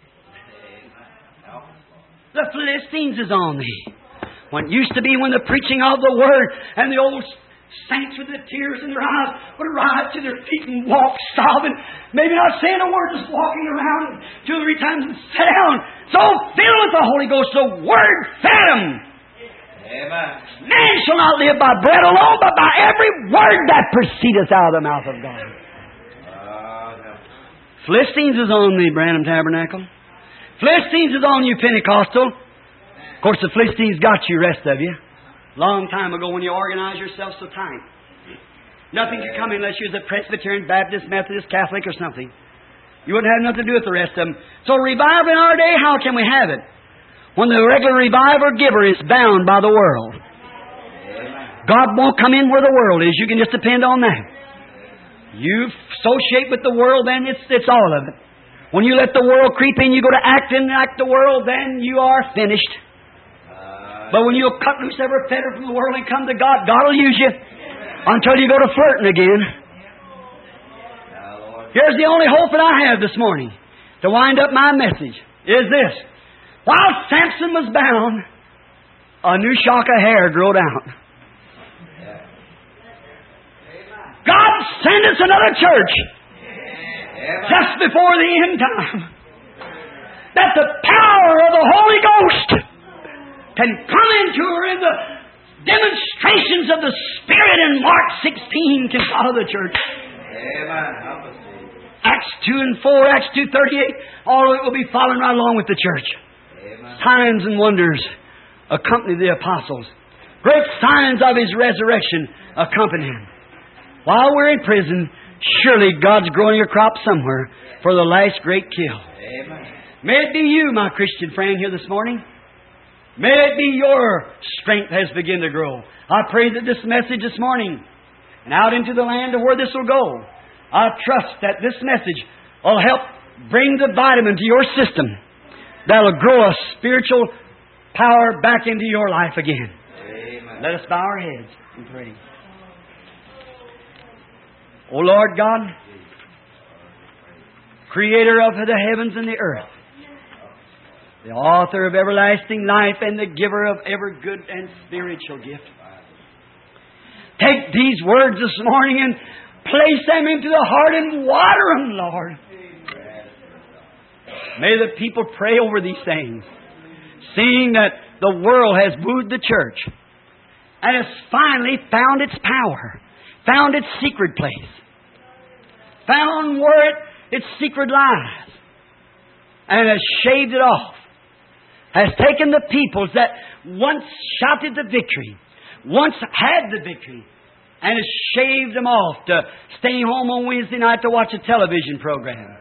The Philistines is on thee. When it used to be when the preaching of the Word and the old saints with the tears in their eyes would rise to their feet and walk sobbing, maybe not saying a word, just walking around two or three times and sit down, so filled with the Holy Ghost, the Word fed them. Amen. Man shall not live by bread alone, but by every word that proceedeth out of the mouth of God. Uh, no. Philistines is on the Branham Tabernacle. Philistines is on you, Pentecostal. Of course, the Philistines got you, rest of you. Long time ago when you organized yourself so tight. Nothing could come in unless you was a Presbyterian, Baptist, Methodist, Catholic or something. You wouldn't have nothing to do with the rest of them. So revive in our day, how can we have it? When the regular reviver giver is bound by the world. God won't come in where the world is. You can just depend on that. You associate with the world, then it's, it's all of it. When you let the world creep in, you go to acting like the world, then you are finished. But when you'll cut loose every fetter from the world and come to God, God will use you until you go to flirting again. Here's the only hope that I have this morning to wind up my message is this. While Samson was bound, a new shock of hair growed out. God sent us another church just before the end time that the power of the Holy Ghost can come into her in the demonstrations of the Spirit in Mark sixteen can follow the church. Amen. Acts two and four, Acts two thirty-eight, all of it will be following right along with the church. Amen. Signs and wonders accompany the apostles. Great signs of His resurrection accompany Him. While we're in prison, surely God's growing a crop somewhere for the last great kill. Amen. May it be you, my Christian friend, here this morning. May it be your strength has begun to grow. I pray that this message this morning and out into the land of where this will go, I trust that this message will help bring the vitamin to your system that will grow a spiritual power back into your life again. Amen. Let us bow our heads and pray. O Lord God, Creator of the heavens and the earth, the author of everlasting life and the giver of every good and spiritual gift, take these words this morning and place them into the heart and water them, Lord. May the people pray over these things, seeing that the world has booed the church and has finally found its power, found its secret place, found where it, its secret lies, and has shaved it off, has taken the peoples that once shouted the victory, once had the victory, and has shaved them off to stay home on Wednesday night to watch a television program.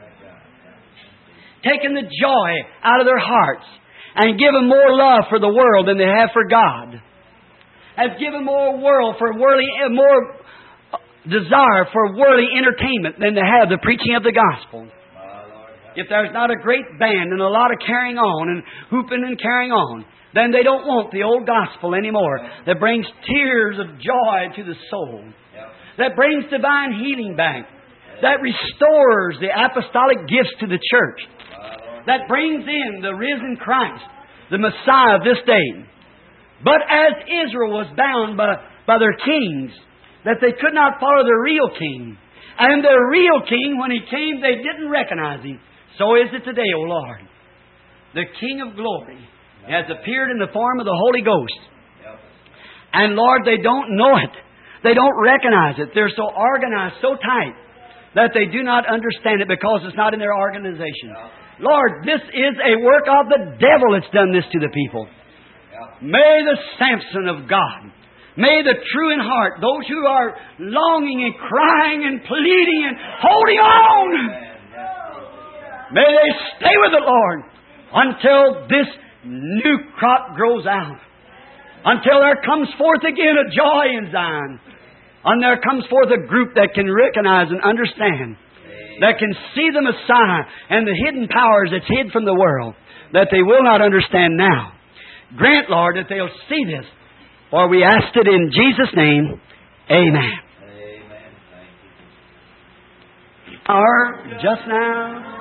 Taken the joy out of their hearts and given more love for the world than they have for God. Has given more world for worldly, more desire for worldly entertainment than they have the preaching of the gospel. If there's not a great band and a lot of carrying on and hooping and carrying on, then they don't want the old gospel anymore that brings tears of joy to the soul, that brings divine healing back, that restores the apostolic gifts to the church, that brings in the risen Christ, the Messiah of this day. But as Israel was bound by, by their kings, that they could not follow the real king, and the real king, when He came, they didn't recognize Him. So is it today, O Lord. The King of glory has appeared in the form of the Holy Ghost. And Lord, they don't know it. They don't recognize it. They're so organized, so tight, that they do not understand it because it's not in their organization. Lord, this is a work of the devil that's done this to the people. May the Samson of God, may the true in heart, those who are longing and crying and pleading and holding on, may they stay with the Lord until this new crop grows out. Until there comes forth again a joy in Zion. And there comes forth a group that can recognize and understand, that can see the Messiah and the hidden powers that's hid from the world, that they will not understand now. Grant, Lord, that they'll see this. For we asked it in Jesus' name. Amen. Amen. Thank you. Or just now.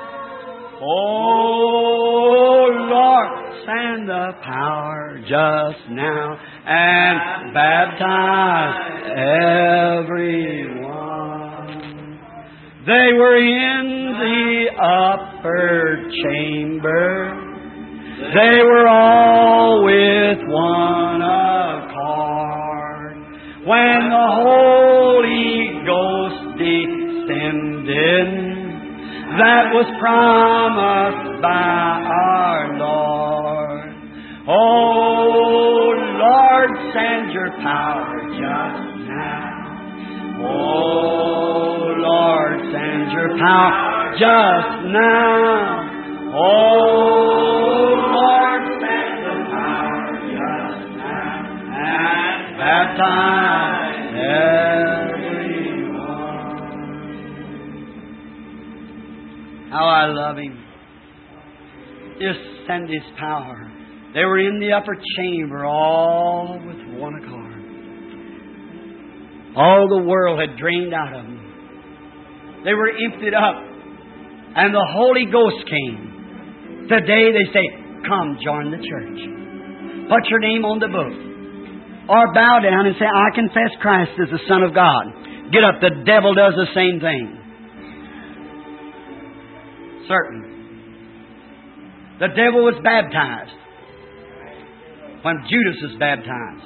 Oh, Lord, send the power just now and baptize everyone. They were in the upper chamber. They were all with one accord when the Holy Ghost descended. That was promised by our Lord. Oh, Lord, send your power just now. Oh, Lord, send your power just now. Oh, Lord, send the power just now. And baptize how I love Him. Just send His power. They were in the upper chamber, all with one accord. All the world had drained out of them. They were emptied up. And the Holy Ghost came. Today they say, come join the church. Put your name on the book. Or bow down and say, I confess Christ as the Son of God. Get up. The devil does the same thing. Certain. The devil was baptized when Judas was baptized.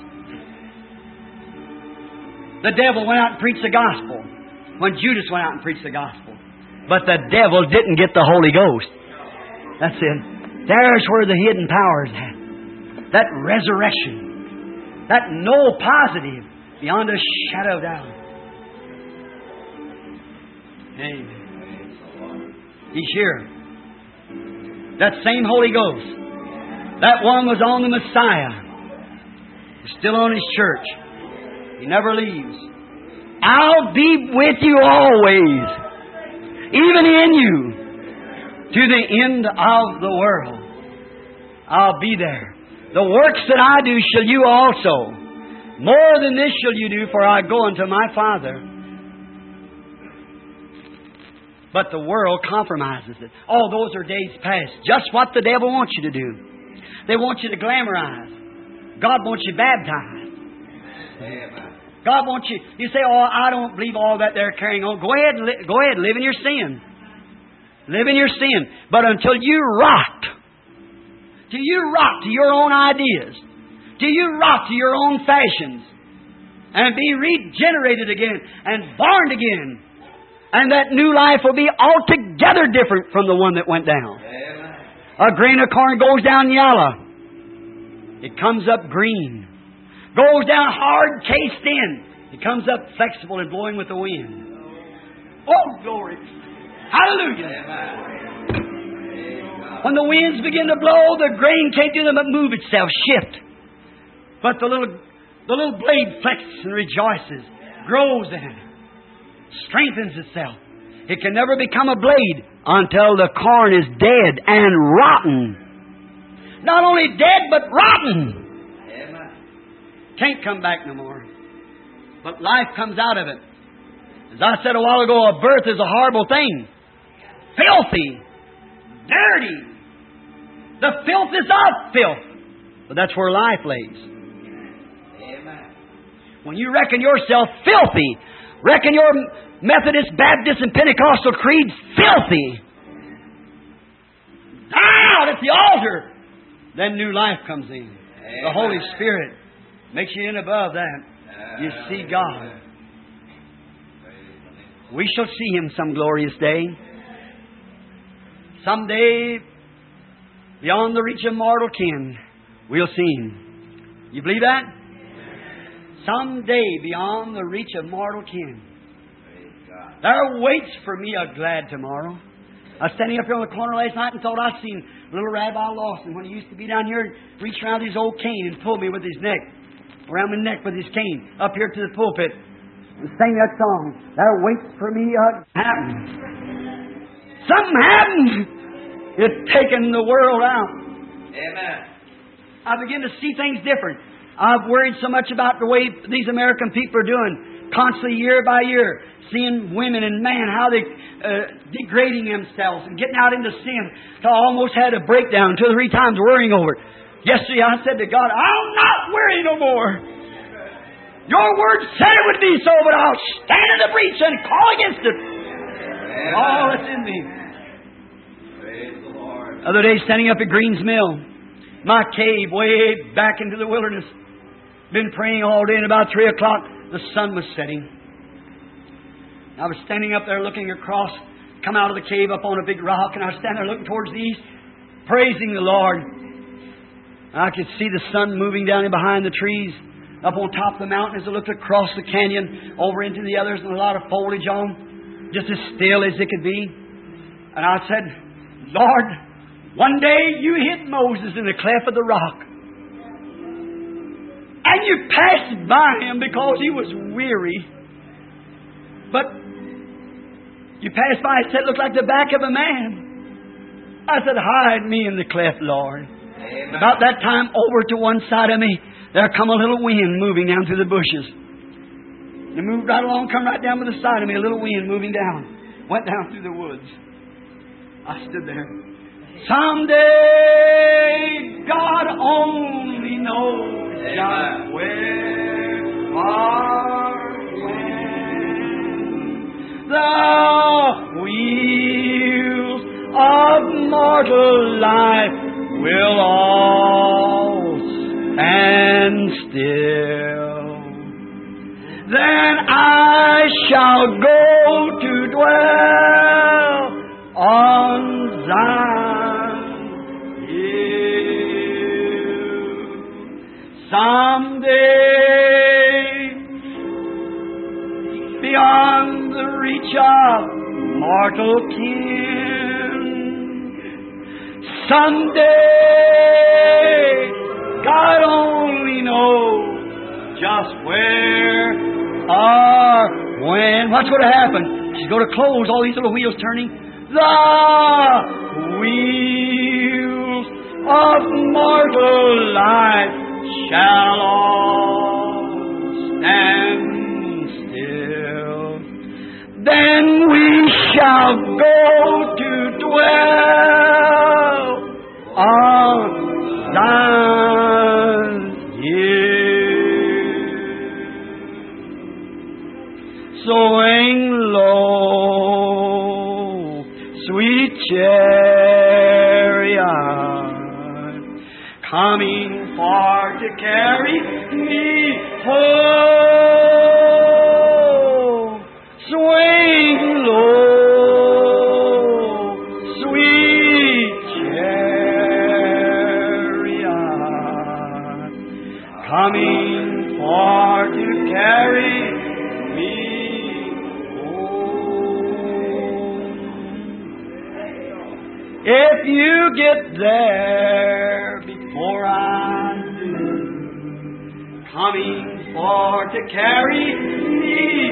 The devil went out and preached the gospel when Judas went out and preached the gospel. But the devil didn't get the Holy Ghost. That's it. There's where the hidden power is at. That resurrection. That no positive beyond a shadow of doubt. Amen. He's here. That same Holy Ghost. That one was on the Messiah. He's still on His church. He never leaves. I'll be with you always, even in you, to the end of the world. I'll be there. The works that I do shall you also. More than this shall you do, for I go unto my Father. But the world compromises it. Oh, those are days past. Just what the devil wants you to do. They want you to glamorize. God wants you baptized. God wants you. You say, "Oh, I don't believe all that they're carrying on." Go ahead, and li- go ahead, live in your sin. Live in your sin. But until you rot, till you rot to your own ideas, till you rot to your own fashions, and be regenerated again and born again, and that new life will be altogether different from the one that went down. A grain of corn goes down yellow. It comes up green. Goes down hard, cased in. It comes up flexible and blowing with the wind. Oh, glory. Hallelujah. When the winds begin to blow, the grain can't do them but move itself, shift. But the little, the little blade flexes and rejoices, grows in, strengthens itself. It can never become a blade until the corn is dead and rotten. Not only dead, but rotten. Can't come back no more. But life comes out of it. As I said a while ago, a birth is a horrible thing. Filthy. Dirty. The filth is of filth. But that's where life lays. When you reckon yourself filthy, reckon your Methodist, Baptist, and Pentecostal creeds filthy, out at the altar, then new life comes in. The Holy Spirit makes you in above that. You see God. We shall see Him some glorious day. Someday, beyond the reach of mortal ken, we'll see Him. You believe that? Someday, beyond the reach of mortal ken, there waits for me a glad tomorrow. I was standing up here on the corner last night and thought I seen little Rabbi Lawson when he used to be down here and reach around his old cane and pull me with his neck, around my neck with his cane, up here to the pulpit and sing that song. There waits for me a happened. Something happened. It's taken the world out. Amen. I begin to see things different. I've worried so much about the way these American people are doing, constantly year by year, seeing women and man, how they uh, degrading themselves and getting out into sin. So I almost had a breakdown two or three times worrying over it. Yesterday I said to God, I'll not worry no more. Your word said it would be so, but I'll stand in the breach and call against it. All that's in me. Praise the Lord. Other day, standing up at Green's Mill, my cave way back into the wilderness. Been praying all day, and about three o'clock, the sun was setting. I was standing up there looking across, come out of the cave up on a big rock, and I was standing there looking towards the east, praising the Lord. I could see the sun moving down in behind the trees, up on top of the mountain as I looked across the canyon, over into the others, and a lot of foliage on, just as still as it could be. And I said, Lord, one day you hit Moses in the cleft of the rock. And you passed by him because he was weary. But you passed by, it said, it looked like the back of a man. I said, hide me in the cleft, Lord. Amen. About that time, over to one side of me, there come a little wind moving down through the bushes. It moved right along, come right down by the side of me, a little wind moving down. Went down through the woods. I stood there. Someday, God only knows just where or when the wheels of mortal life will all stand still. Then I shall go to dwell on Zion hill. Someday beyond the reach of mortal ken. Someday, God only knows just where or when. What's going to happen? She's going to close all these little wheels turning. The wheels of mortal life shall all stand still. Then we shall go to dwell on Zion's hill. Swing low, sweet chariot, coming far to carry me home. Swing low, sweet chariot, coming far to carry me home. If you get there before I do, coming for to carry me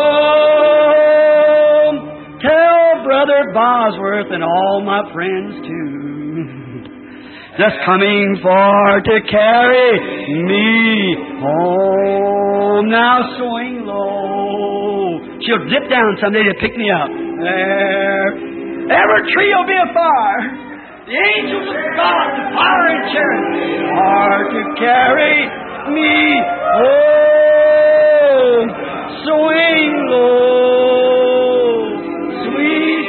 home, tell Brother Bosworth and all my friends too, just coming for to carry me home. Now swing low, she'll dip down someday to pick me up. There, every tree will be afire. The angels of God, the fire and chariot, are to carry me home. Swing low, sweet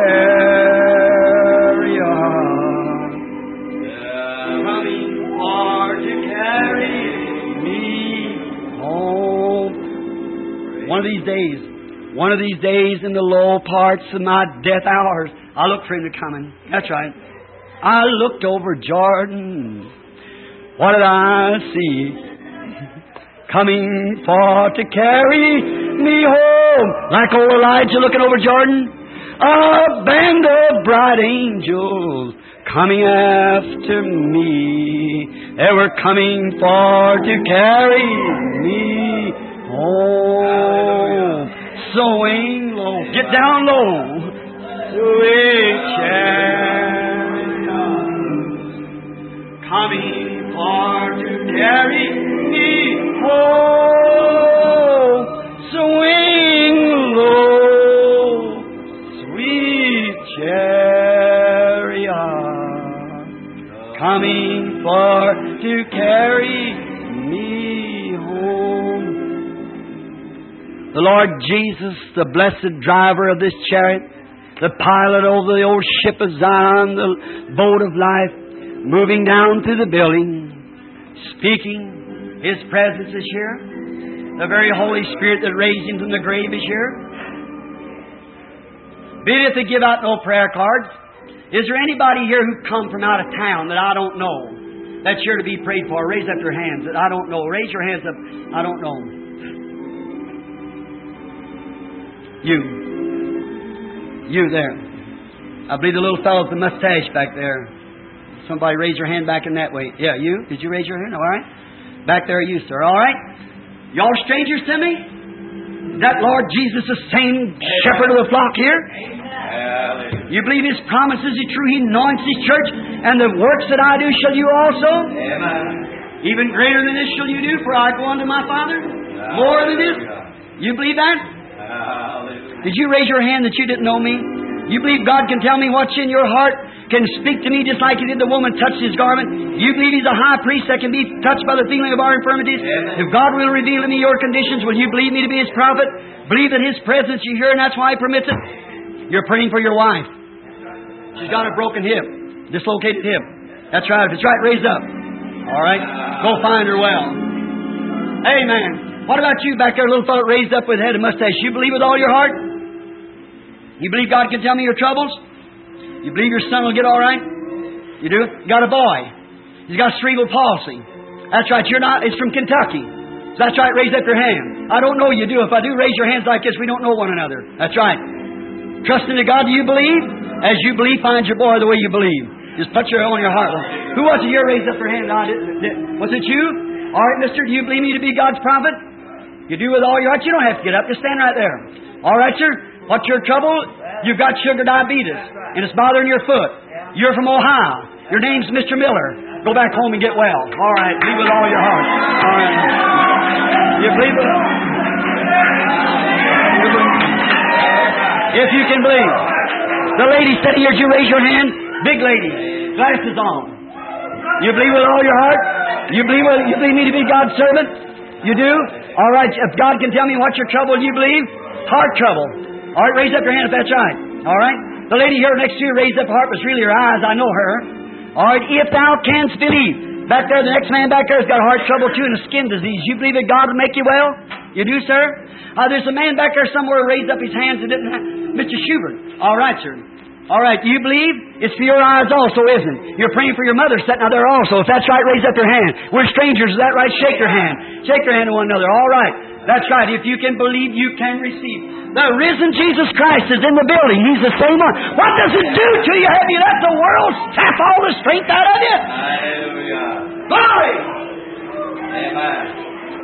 chariot, coming far to carry me home. One of these days, one of these days in the low parts of my death hours, I look for Him to coming. That's right. I looked over Jordan. What did I see? Coming for to carry me home. Like old Elijah looking over Jordan. A band of bright angels coming after me. They were coming for to carry me home. Swing low. Get down low. Sweet chariot, coming far to carry me home. Swing low, sweet chariot, coming far to carry me home. The Lord Jesus, the blessed driver of this chariot, the pilot over the old ship of Zion, the boat of life, moving down through the building, speaking. His presence is here. The very Holy Spirit that raised Him from the grave is here. Biddeth to give out no prayer cards. Is there anybody here who come from out of town that I don't know that's here to be prayed for? Raise up your hands that I don't know. Raise your hands up. I don't know. You. You there. I believe the little fellow with the mustache back there. Somebody raise your hand back in that way. Yeah, you? Did you raise your hand? All right. Back there, you, sir. All right. Y'all strangers to me? Is that Lord Jesus the same shepherd of the flock here? Amen. You believe His promises are true? He anoints His church, and the works that I do shall you also? Amen. Even greater than this shall you do, for I go unto my Father. Hallelujah. More than this. You believe that? Hallelujah. Did you raise your hand that you didn't know me? You believe God can tell me what's in your heart? Can speak to me just like He did the woman touched His garment? You believe He's a high priest that can be touched by the feeling of our infirmities? Amen. If God will reveal to me your conditions, will you believe me to be His prophet? Believe that His presence you hear, and that's why He permits it? You're praying for your wife. She's got a broken hip, dislocated hip. That's right. If it's right, raise up. All right? Go find her well. Amen. What about you back there, little fellow raised up with head and mustache? You believe with all your heart? You believe God can tell me your troubles? You believe your son will get all right? You do? You got a boy. He's got cerebral palsy. That's right. You're not. It's from Kentucky. That's right, raise up your hand. I don't know you do. If I do, raise your hands like this. We don't know one another. That's right. Trust in God, do you believe? As you believe, find your boy the way you believe. Just put your on your heart. Who was it? You raised up your hand. I did, did, was it you? All right, mister, do you believe me to be God's prophet? You do with all your heart. You don't have to get up. Just stand right there. All right, sir. What's your trouble? You've got sugar diabetes, and it's bothering your foot. You're from Ohio. Your name's Mister Miller. Go back home and get well. All right, believe with all your heart. All right. You believe it? If you can believe. The lady sitting here, did you raise your hand? Big lady, glasses on. You believe with all your heart? You believe with, you believe me to be God's servant? You do? All right. If God can tell me what's your trouble, you believe? Heart trouble. All right, raise up your hand if that's right. All right. The lady here next to you raised up her heart, but it's really her eyes. I know her. All right. If thou canst believe. Back there, the next man back there has got heart trouble too and a skin disease. You believe that God will make you well? You do, sir? Uh, there's a man back there somewhere who raised up his hands and didn't have... Mister Schubert. All right, sir. All right, do you believe? It's for your eyes also, isn't it? You're praying for your mother sitting out there also. If that's right, raise up your hand. We're strangers. Is that right? Shake your hand. Shake your hand to one another. All right. That's right. If you can believe, you can receive. The risen Jesus Christ is in the building. He's the same one. What does it do to you? Have you let the world tap all the strength out of you? Hallelujah. Glory! Amen.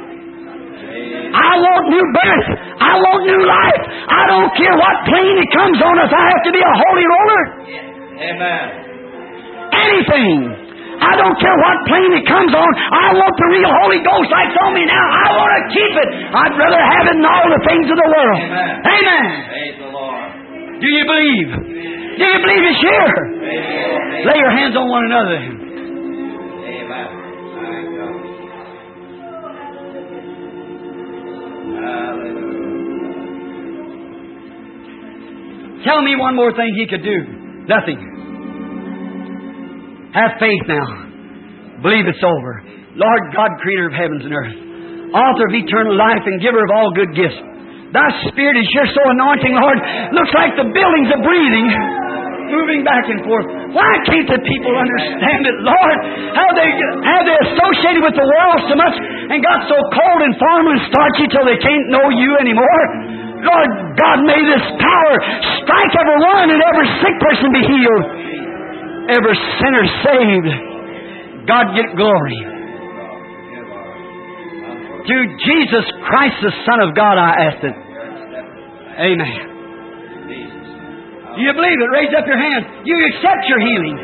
I want new birth. I want new life. I don't care what plane it comes on us. I have to be a holy roller. Amen. Anything. I don't care what plane it comes on. I want the real Holy Ghost like it's on me now. I want to keep it. I'd rather have it than all the things of the world. Amen. Amen. Praise the Lord. Do you believe? Do you believe it's here? Amen. Lay your hands on one another. Amen. Thank God. Hallelujah. Tell me one more thing He could do. Nothing. Have faith now. Believe it's over. Lord God, creator of heavens and earth, author of eternal life and giver of all good gifts. Thy Spirit is here so anointing, Lord. Looks like the buildings are breathing, moving back and forth. Why can't the people understand it, Lord? How they how they associated with the world so much and got so cold and formal and starchy till they can't know you anymore. Lord God, may this power strike every one and every sick person be healed. Every sinner saved. God get glory. To Jesus Christ, the Son of God, I ask it. Amen. Do you believe it? Raise up your hands. You accept your healing.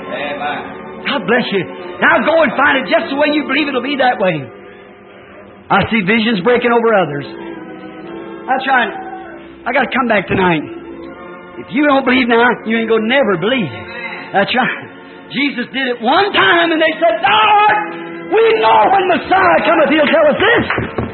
God bless you. Now go and find it just the way you believe it'll be that way. I see visions breaking over others. That's right. I got to come back tonight. If you don't believe now, you ain't going to never believe. That's right. Jesus did it one time and they said, Lord, we know when Messiah cometh, He'll tell us this.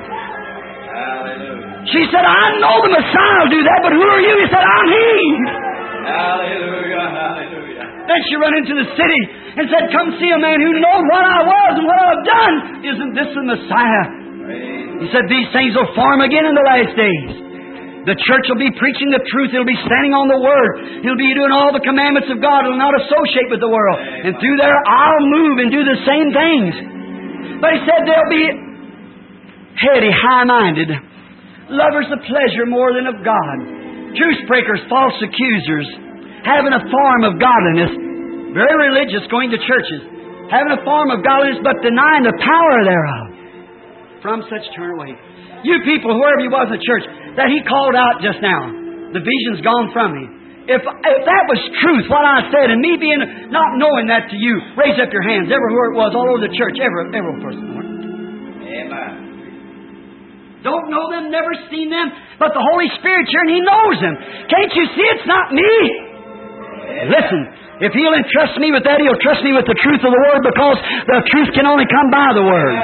Hallelujah. She said, I know the Messiah will do that, but who are you? He said, I'm He. Hallelujah. Hallelujah. Then she ran into the city and said, come see a man who knows what I was and what I've done. Isn't this the Messiah? Praise. He said, these things will form again in the last days. The church will be preaching the truth. It'll be standing on the Word. It'll be doing all the commandments of God. It'll not associate with the world. And through there, I'll move and do the same things. But He said they'll be heady, high-minded, lovers of pleasure more than of God, truce breakers, false accusers, having a form of godliness, very religious, going to churches, having a form of godliness but denying the power thereof. From such turn away. You people, whoever you was in the church, that He called out just now, the vision's gone from me. If if that was truth, what I said, and me being not knowing that to you, raise up your hands. Everywhere it was, all over the church, every every person. Amen. Don't know them, never seen them, but the Holy Spirit's here and He knows them. Can't you see it's not me? Amen. Listen, if He'll entrust me with that, He'll trust me with the truth of the Word, because the truth can only come by the Word.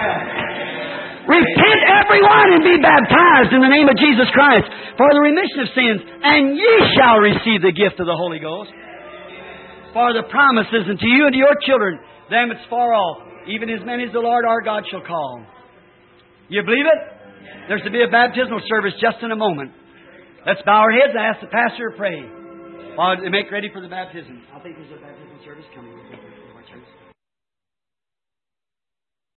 Repent everyone and be baptized in the name of Jesus Christ for the remission of sins, and ye shall receive the gift of the Holy Ghost. For the promises unto you and to your children, them it's far off, even as many as the Lord our God shall call. You believe it? There's to be a baptismal service just in a moment. Let's bow our heads and ask the pastor to pray while they make ready for the baptism. I think there's a baptismal service coming.